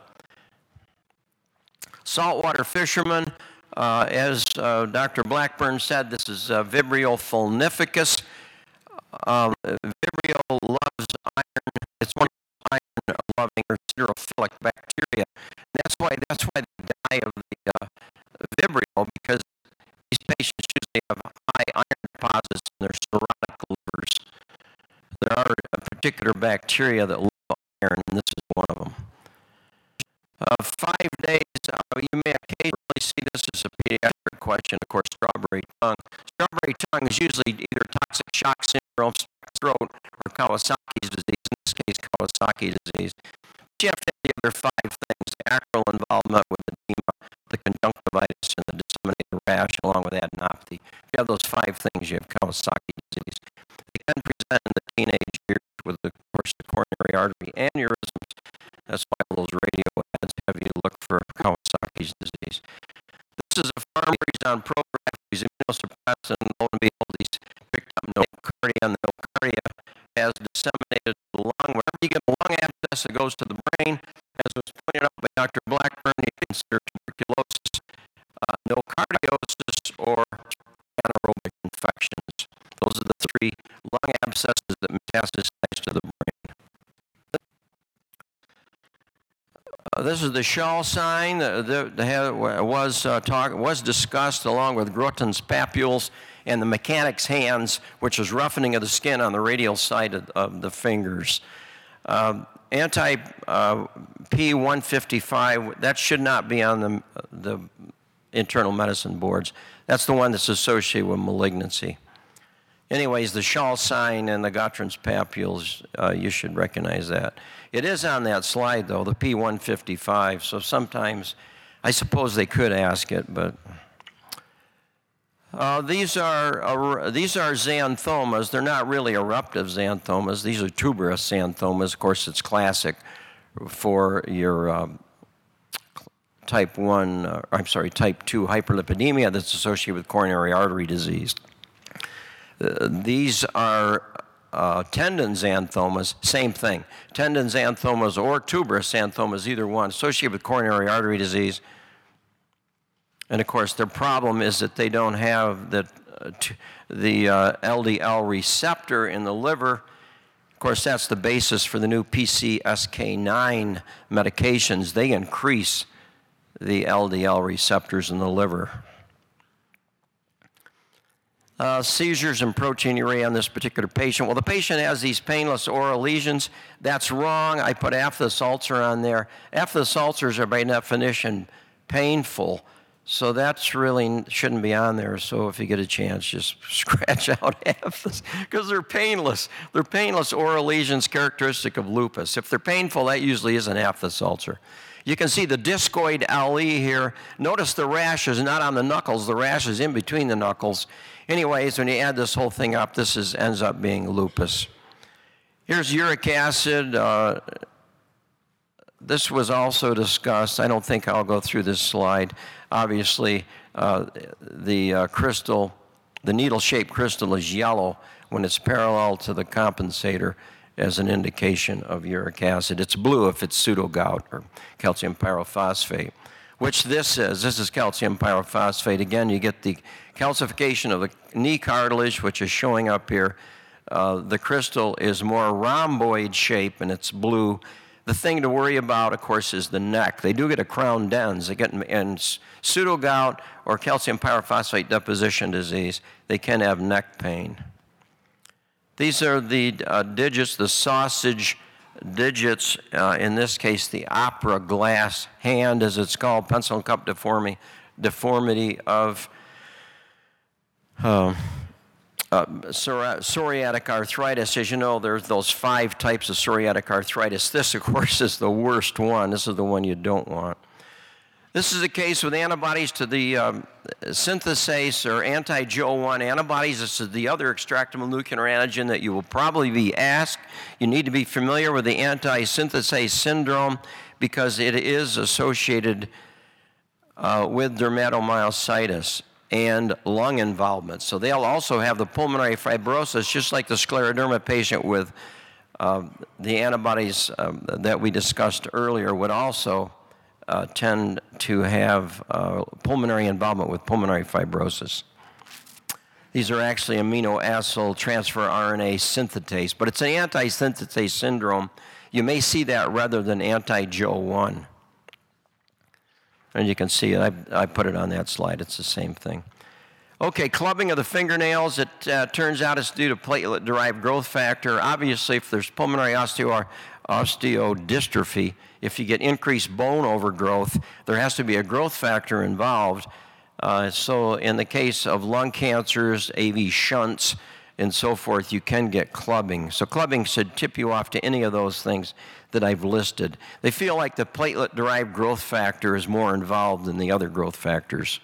Saltwater fishermen, uh, as uh, Doctor Blackburn said, this is uh, Vibrio fulnificus. Um, Vibrio loves iron. It's one of the iron-loving or siderophilic bacteria. And that's why that's why they die of the uh, Vibrio, because these patients usually have high iron deposits in their cirrhotic livers. There are a particular bacteria that love iron, and this is one of them. Uh, five days, uh, you may occasionally see this as a pediatric question, of course, strawberry tongue. Strawberry tongue is usually either toxic shock syndrome, throat, or Kawasaki's disease, in this case, Kawasaki disease. But you have to have the other five things: acral involvement with edema, the conjunctivitis, and the disseminated rash, along with adenopathy. If you have those five things, you have Kawasaki disease. They can present in the teenage years with, the, of course, the coronary artery aneurysms. That's why those radio ads have you look for Kawasaki's disease. This is a farmer. He's on Prograf. He's immunosuppressed, and lo and behold, he's picked up nocardia, and the nocardia has disseminated to the lung. Whenever you get a lung abscess, it goes to the brain. As was pointed out by Doctor Blackburn, you consider tuberculosis, uh, nocardiosis, or anaerobic infections. Those are the three lung abscesses that metastasize to the brain. Uh, this is the Schall sign. The, the, the was uh, talk, was discussed along with Groton's papules and the mechanic's hands, which is roughening of the skin on the radial side of, of the fingers. Uh, anti P one fifty-five, that should not be on the, the internal medicine boards. That's the one that's associated with malignancy. Anyways, the Schall sign and the Gottron's papules, uh, you should recognize that. It is on that slide, though, the P one fifty-five, so sometimes I suppose they could ask it, but Uh, these are uh, these are xanthomas. They're not really eruptive xanthomas. These are tuberous xanthomas. Of course, it's classic for your um, type one, uh, I'm sorry, type two hyperlipidemia that's associated with coronary artery disease. Uh, these are uh, tendon xanthomas, same thing. Tendon xanthomas or tuberous xanthomas, either one, associated with coronary artery disease. And of course, their problem is that they don't have the, uh, t the uh, L D L receptor in the liver. Of course, that's the basis for the new P C S K nine medications. They increase the L D L receptors in the liver. Uh, seizures and proteinuria on this particular patient. Well, the patient has these painless oral lesions. That's wrong. I put aphthous ulcer on there. Aphthous ulcers are by definition painful. So that's really shouldn't be on there. So if you get a chance, just scratch out aphthous because they're painless. They're painless oral lesions characteristic of lupus. If they're painful, that usually is an aphthous ulcer. You can see the discoid L E here. Notice the rash is not on the knuckles. The rash is in between the knuckles. Anyways, when you add this whole thing up, this is, ends up being lupus. Here's uric acid. Uh, This was also discussed. I don't think I'll go through this slide. Obviously, uh, the uh, crystal, the needle-shaped crystal is yellow when it's parallel to the compensator as an indication of uric acid. It's blue if it's pseudogout or calcium pyrophosphate, which this is. This is calcium pyrophosphate. Again, you get the calcification of the knee cartilage, which is showing up here. Uh, the crystal is more rhomboid shape, and it's blue. The thing to worry about, of course, is the neck. They do get a crown dens. They get in, in pseudogout or calcium pyrophosphate deposition disease. They can have neck pain. These are the uh, digits, the sausage digits. Uh, in this case, the opera glass hand, as it's called, pencil and cup deformity, deformity of Uh, Uh, psoriatic arthritis. As you know, there's those five types of psoriatic arthritis. This, of course, is the worst one. This is the one you don't want. This is a case with antibodies to the um, synthase or anti-J O one antibodies. This is the other extractable nuclear antigen that you will probably be asked. You need to be familiar with the anti-synthase syndrome because it is associated uh, with dermatomyositis and lung involvement. So they'll also have the pulmonary fibrosis, just like the scleroderma patient with uh, the antibodies um, that we discussed earlier would also uh, tend to have uh, pulmonary involvement with pulmonary fibrosis. These are actually amino acyl transfer R N A synthetase, but it's an anti-synthetase syndrome. You may see that rather than anti-J O one. And you can see it. I, I put it on that slide. It's the same thing. Okay, clubbing of the fingernails. It uh, turns out it's due to platelet-derived growth factor. Obviously, if there's pulmonary osteo osteodystrophy, if you get increased bone overgrowth, there has to be a growth factor involved. Uh, so in the case of lung cancers, A V shunts, and so forth, you can get clubbing. So clubbing should tip you off to any of those things that I've listed. They feel like the platelet-derived growth factor is more involved than the other growth factors.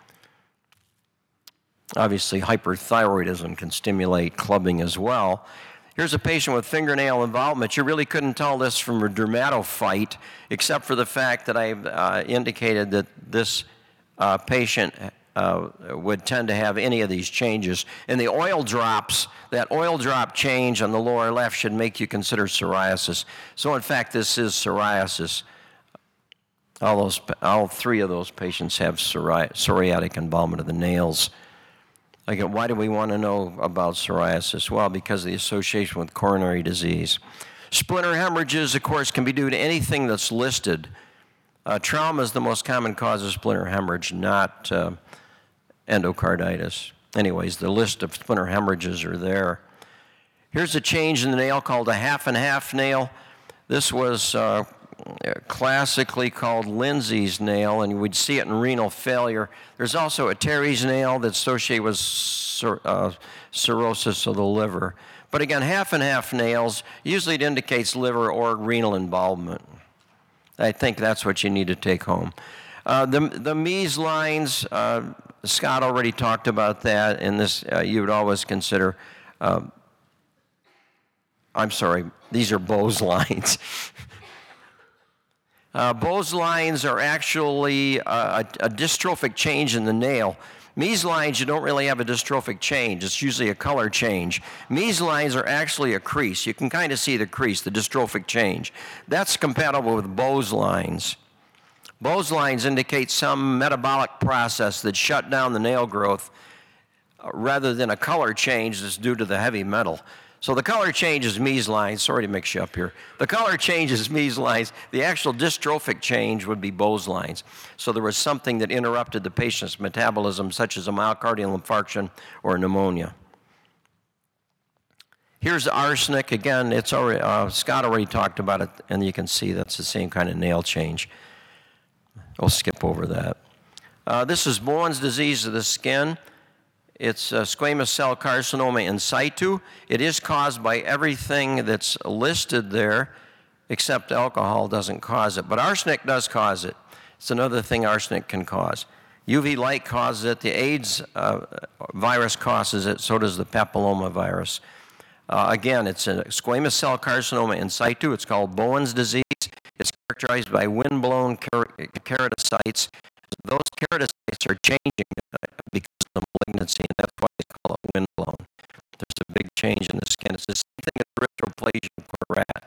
Obviously, hyperthyroidism can stimulate clubbing as well. Here's a patient with fingernail involvement. You really couldn't tell this from a dermatophyte, except for the fact that I've uh, indicated that this uh, patient Uh, would tend to have any of these changes. And the oil drops, that oil drop change on the lower left should make you consider psoriasis. So in fact, this is psoriasis. All, those, all three of those patients have psori psoriatic involvement of the nails. Again, why do we want to know about psoriasis? Well, because of the association with coronary disease. Splinter hemorrhages, of course, can be due to anything that's listed. Uh, trauma is the most common cause of splinter hemorrhage, not uh, endocarditis. Anyways, the list of splinter hemorrhages are there. Here's a change in the nail called a half and half nail. This was uh, classically called Lindsay's nail, and you would see it in renal failure. There's also a Terry's nail that's associated with cir uh, cirrhosis of the liver. But again, half and half nails, usually it indicates liver or renal involvement. I think that's what you need to take home. Uh, the, the Mies lines, uh, Scott already talked about that, and this uh, you would always consider. Uh, I'm sorry, these are Bowes lines. uh, Bowes lines are actually a, a dystrophic change in the nail. Mees lines, you don't really have a dystrophic change. It's usually a color change. Mees lines are actually a crease. You can kind of see the crease, the dystrophic change. That's compatible with Bowes lines. Bowes lines indicate some metabolic process that shut down the nail growth uh, rather than a color change that's due to the heavy metal. So the color change is Mees lines. Sorry to mix you up here. The color change is Mees lines. The actual dystrophic change would be Bowes lines. So there was something that interrupted the patient's metabolism, such as a myocardial infarction or pneumonia. Here's the arsenic. Again, it's already, uh, Scott already talked about it, and you can see that's the same kind of nail change. I'll skip over that. Uh, this is Bowen's disease of the skin. It's uh, squamous cell carcinoma in situ. It is caused by everything that's listed there, except alcohol doesn't cause it. But arsenic does cause it. It's another thing arsenic can cause. U V light causes it. The AIDS uh, virus causes it. So does the papilloma virus. Uh, again, it's a squamous cell carcinoma in situ. It's called Bowen's disease. It's characterized by wind-blown keratocytes. Those keratocytes are changing because of the malignancy, and that's why they call it wind-blown. There's a big change in the skin. It's the same thing as erythroplasia of Corrat.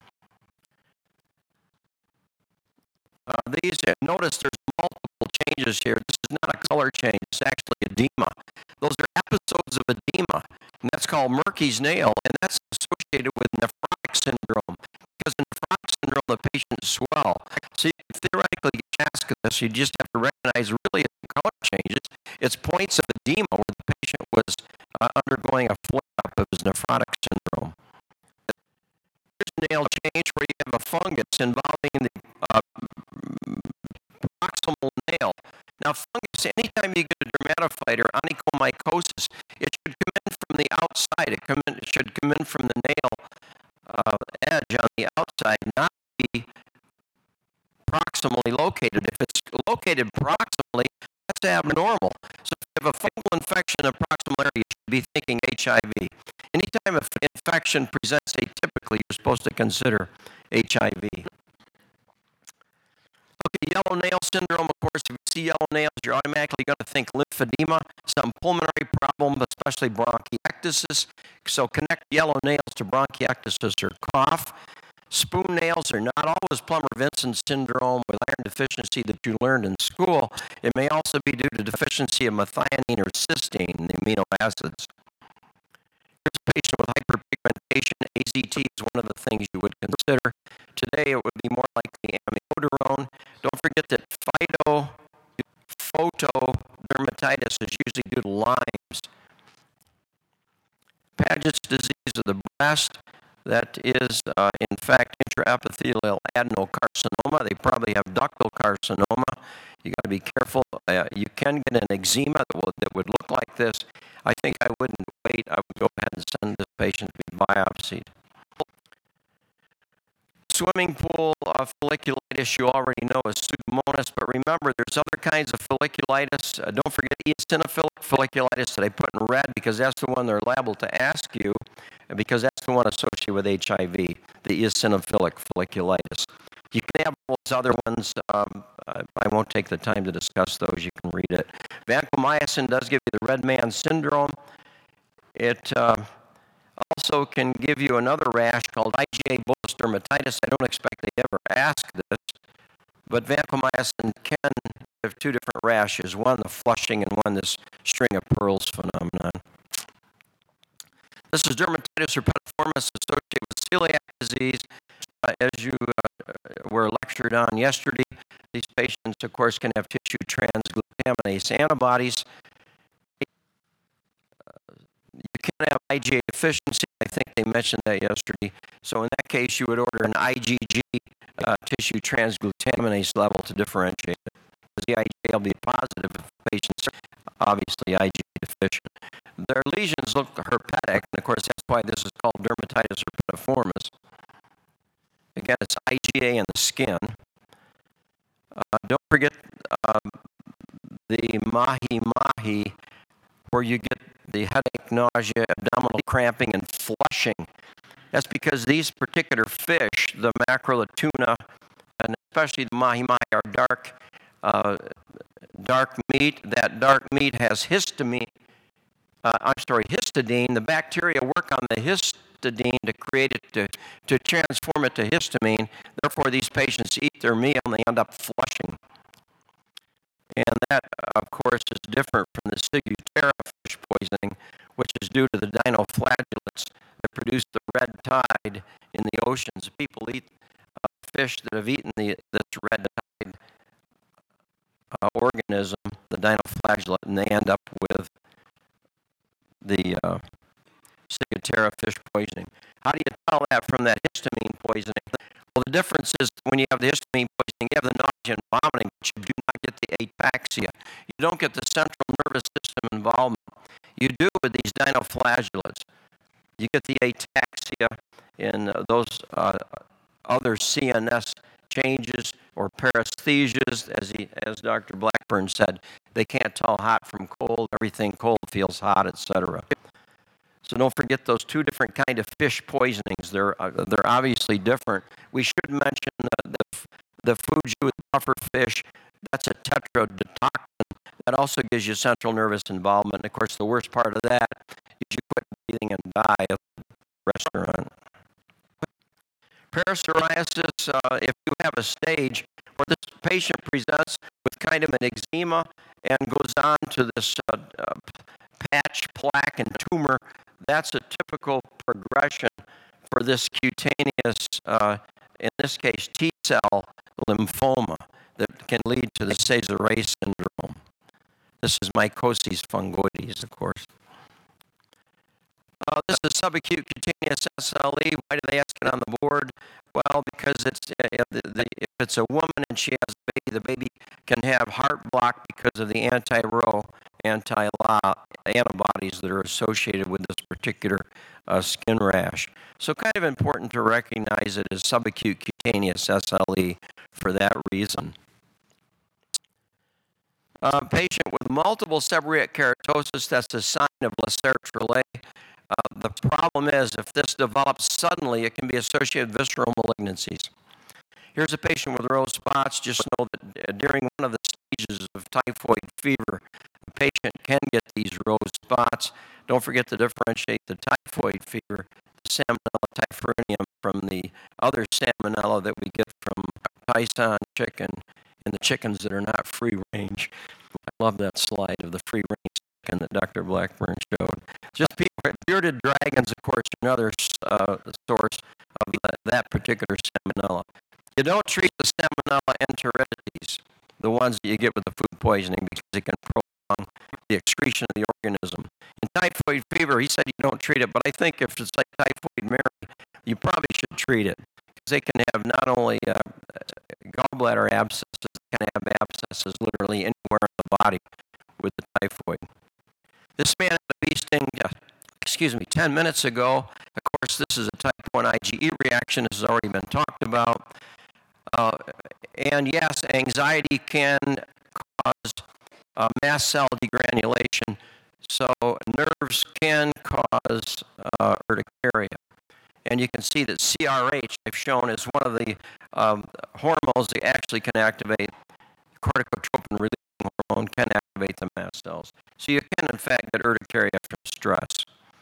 Uh, these, notice there's multiple changes here. This is not a color change. It's actually edema. Those are episodes of edema, and that's called Murky's nail, and that's associated with nephrotic syndrome. Because in nephrotic syndrome, the patients swell. So you can theoretically ask this. You just have to recognize really it's color changes. It's points of edema where the patient was uh, undergoing a flare-up of his nephrotic syndrome. Here's a nail change where you have a fungus involving the uh, proximal nail. Now, fungus, anytime you get a dermatophyte or onychomycosis, it should come in from the outside. It, come in, it should come in from the nail uh, edge on the outside, not be proximally located. If it's located proximally, that's abnormal. So if you have a fungal infection in the proximal area, you should be thinking H I V. Anytime an infection presents atypically, you're supposed to consider H I V. Okay, yellow nail syndrome, of course, if you see yellow nails, you're automatically going to think lymphedema, some pulmonary problem, especially bronchiectasis. So connect yellow nails to bronchiectasis or cough. Spoon nails are not always Plummer-Vinson syndrome with iron deficiency that you learned in school. It may also be due to deficiency of methionine or cysteine, the amino acids. Here's a patient with hyperpigmentation. A Z T is one of the things you would consider. Today it would be more likely amiodarone. Don't forget that phytophotodermatitis is usually due to Lyme's. Paget's disease of the breast, that is, uh, in fact, intraepithelial adenocarcinoma. They probably have ductal carcinoma. You got to be careful. Uh, you can get an eczema that, will, that would look like this. I think I wouldn't wait. I would go ahead and send this patient to be biopsied. Swimming pool uh, folliculitis, you already know, is Pseudomonas, but remember, there's other kinds of folliculitis. Uh, don't forget eosinophilic folliculitis that I put in red because that's the one they're liable to ask you, and because that's the one associated with H I V, the eosinophilic folliculitis. You can have all those other ones. Um, I won't take the time to discuss those. You can read it. Vancomycin does give you the red man syndrome. It uh, also can give you another rash called I G A bullous dermatitis. I don't expect they ever ask this, but vancomycin can have two different rashes, one the flushing and one this string of pearls phenomenon. This is dermatitis herpetiformis associated with celiac disease. Uh, as you uh, were lectured on yesterday, these patients, of course, can have tissue transglutaminase antibodies. You can have I G A deficiency. I think they mentioned that yesterday. So in that case, you would order an I G G uh, tissue transglutaminase level to differentiate it. Because the I G A will be positive if the patient's obviously I G A deficient. Their lesions look herpetic, and of course that's why this is called dermatitis herpetiformis. Again, it's I G A in the skin. Uh, don't forget, uh, the mahi-mahi, where you get the headache, nausea, abdominal cramping, and flushing. That's because these particular fish, the mackerel, the tuna, and especially the mahi-mahi, are dark, uh, dark meat. That dark meat has histamine. Uh, I'm sorry, histidine. The bacteria work on the histidine to create it, to, to transform it to histamine. Therefore, these patients eat their meal and they end up flushing. And that, of course, is different from the Ciguatera fish poisoning, which is due to the dinoflagellates that produce the red tide in the oceans. People eat uh, fish that have eaten the, this red tide uh, organism, the dinoflagellate, and they end up with the uh, Ciguatera fish poisoning. How do you tell that from that histamine poisoning? Well, the difference is when you have the histamine poisoning, you have the nausea and vomiting, but you do not get the ataxia. You don't get the central nervous system involvement. You do with these dinoflagellates. You get the ataxia in uh, those uh, other C N S changes or paresthesias, as, he, as Doctor Blackburn said. They can't tell hot from cold. Everything cold feels hot, et cetera. So don't forget those two different kind of fish poisonings. They're uh, they're obviously different. We should mention uh, the the Fuji with puffer fish. That's a tetrodotoxin. That also gives you central nervous involvement. And of course, the worst part of that is you quit breathing and die at the restaurant. Parapsoriasis. Uh, if you have a stage where this patient presents with kind of an eczema and goes on to this uh, uh, patch, plaque, and tumor, that's a typical progression for this cutaneous, uh, in this case, T-cell lymphoma that can lead to the Sézary syndrome. This is mycosis fungoides, of course. Uh, this is subacute cutaneous S L E. Why do they ask it on the board? Well, because it's uh, the, the, if it's a woman and she has a baby, the baby can have heart block because of the anti-Ro, anti-La antibodies that are associated with this particular uh, skin rash. So kind of important to recognize it as subacute cutaneous S L E for that reason. A patient with multiple seborrheic keratosis, that's a sign of Lacertre-Trellé. Uh, the problem is, if this develops suddenly, it can be associated with visceral malignancies. Here's a patient with rose spots. Just know that during one of the stages of typhoid fever, the patient can get these rose spots. Don't forget to differentiate the typhoid fever, the Salmonella typhimurium, from the other Salmonella that we get from Tyson chicken and the chickens that are not free range. I love that slide of the free range chicken that Doctor Blackburn showed. Just people, bearded dragons, of course, are another uh, source of that particular Salmonella. You don't treat the Salmonella enteritis, the ones that you get with the food poisoning, because it can prolong the excretion of the organism. In typhoid fever, he said you don't treat it, but I think if it's like typhoid Mary, you probably should treat it, because they can have not only uh, gallbladder abscesses, they can have abscesses literally anywhere in the body with the typhoid. This man had a bee sting, uh, excuse me, ten minutes ago. Of course, this is a type one I G E reaction. This has already been talked about. Uh, and yes, anxiety can cause uh, mast cell degranulation. So nerves can cause uh, urticaria. And you can see that C R H, I've shown, is one of the um, hormones that actually can activate corticotropin-releasing hormone, can activate the mast cells. So you can, in fact, get urticaria from stress.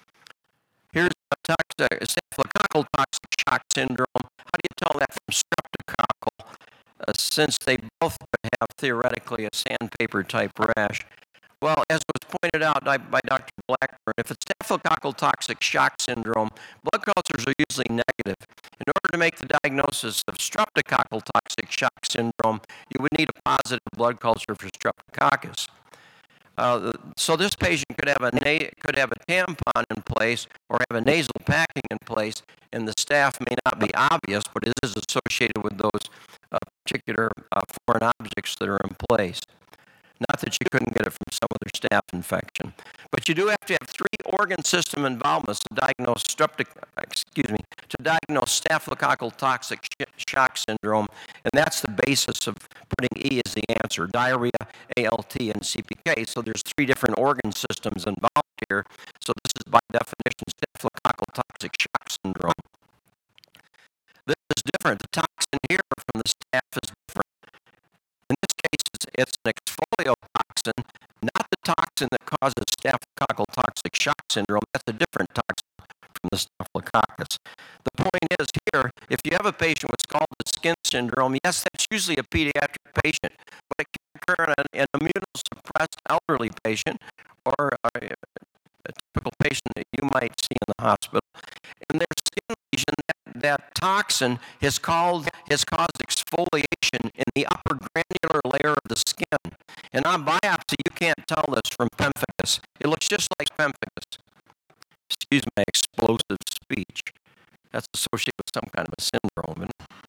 Here's a toxic, staphylococcal toxic shock syndrome. How do you tell that from streptococcal? Uh, since they both could have, theoretically, a sandpaper-type rash. Well, as was pointed out by Doctor Blackburn, if it's staphylococcal toxic shock syndrome, blood cultures are usually negative. In order to make the diagnosis of streptococcal toxic shock syndrome, you would need a positive blood culture for streptococcus. Uh, so this patient could have a na could have a tampon in place or have a nasal packing in place, and the staph may not be obvious, but it is associated with those uh, particular uh, foreign objects that are in place. Not that you couldn't get it from some other staph infection, but you do have to have three organ system involvements to diagnose streptic, excuse me, to diagnose staphylococcal toxic sh shock syndrome, and that's the basis of putting E as the answer. cancer, diarrhea, A L T, and C P K. So there's three different organ systems involved here. So this is by definition staphylococcal toxic shock syndrome. This is different. The toxin here from the staph is different. In this case, it's, it's an exfoliotoxin, not the toxin that causes staphylococcal toxic shock syndrome. That's a different toxin from the staphylococcus. The point is here, if you have a patient with scalded skin syndrome, yes, that's usually a pediatric patient, but it can occur in an, an immunosuppressed elderly patient or a, a typical patient that you might see in the hospital. And their skin lesion, that, that toxin has, called, has caused exfoliation in the upper granular layer of the skin. And on biopsy, you can't tell this from pemphigus. It looks just like pemphigus. Excuse my explosive speech. That's associated with some kind of a syndrome.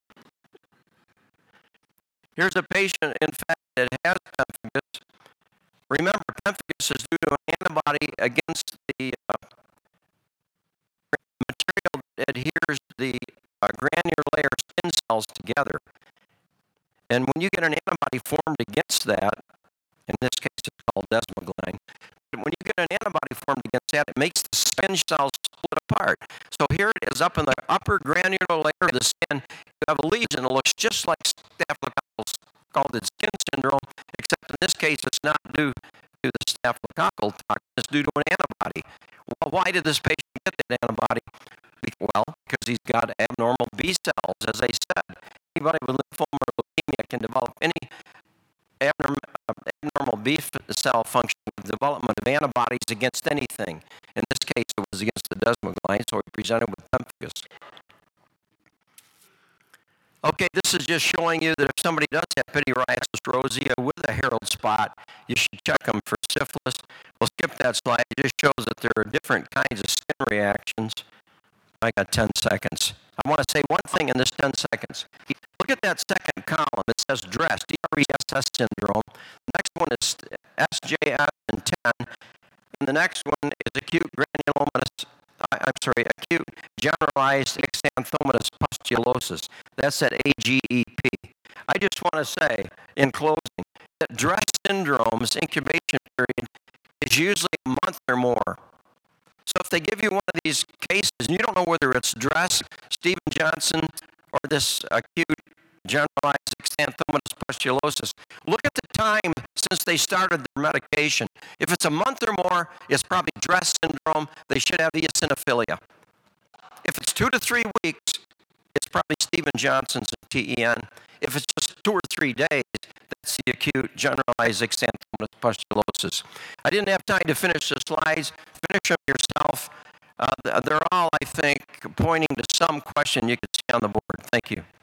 Here's a patient, in fact, that has pemphigus. Remember, pemphigus is due to an antibody against the uh, material that adheres the uh, granular layer skin cells together. And when you get an antibody formed against that, in this case it's called desmoglein, when you get an antibody formed against that, it makes the skin cells split apart. So here it is up in the upper granular layer of the skin. You have a lesion that looks just like staphylococcal scalded skin syndrome, except in this case it's not due to the staphylococcal toxin, it's due to an antibody. Well, why did this patient get that antibody? Well, because he's got abnormal B cells. As I said, anybody with lymphoma or leukemia can develop any abnormal, uh, abnormal B cell function with development of antibodies against anything. In this case, it was against the desmoglein, so he presented with pemphigus. Okay, this is just showing you that if somebody does have pityriasis rosea with a Herald spot, you should check them for syphilis. We'll skip that slide. It just shows that there are different kinds of skin reactions. I got ten seconds. I want to say one thing in this ten seconds. Look at that second column. It says D R E S, D R E S S syndrome. The next one is S J S and ten. And the next one is acute granulomatous, I'm sorry, acute generalized xanthomatous pustulosis. That's at A G E P. I just want to say, in closing, that D R E S syndrome's incubation period is usually a month or more. So if they give you one of these cases and you don't know whether it's D R E S, Stevens-Johnson, or this acute generalized xanthomatous pustulosis, look at the time since they started their medication. If it's a month or more, it's probably D R E S syndrome. They should have eosinophilia. If it's two to three weeks, it's probably Stevens-Johnson's and T E N. If it's just two or three days, that's the acute generalized xanthomatous pustulosis. I didn't have time to finish the slides. Finish them yourself. Uh, they're all, I think, pointing to some question you could see on the board. Thank you.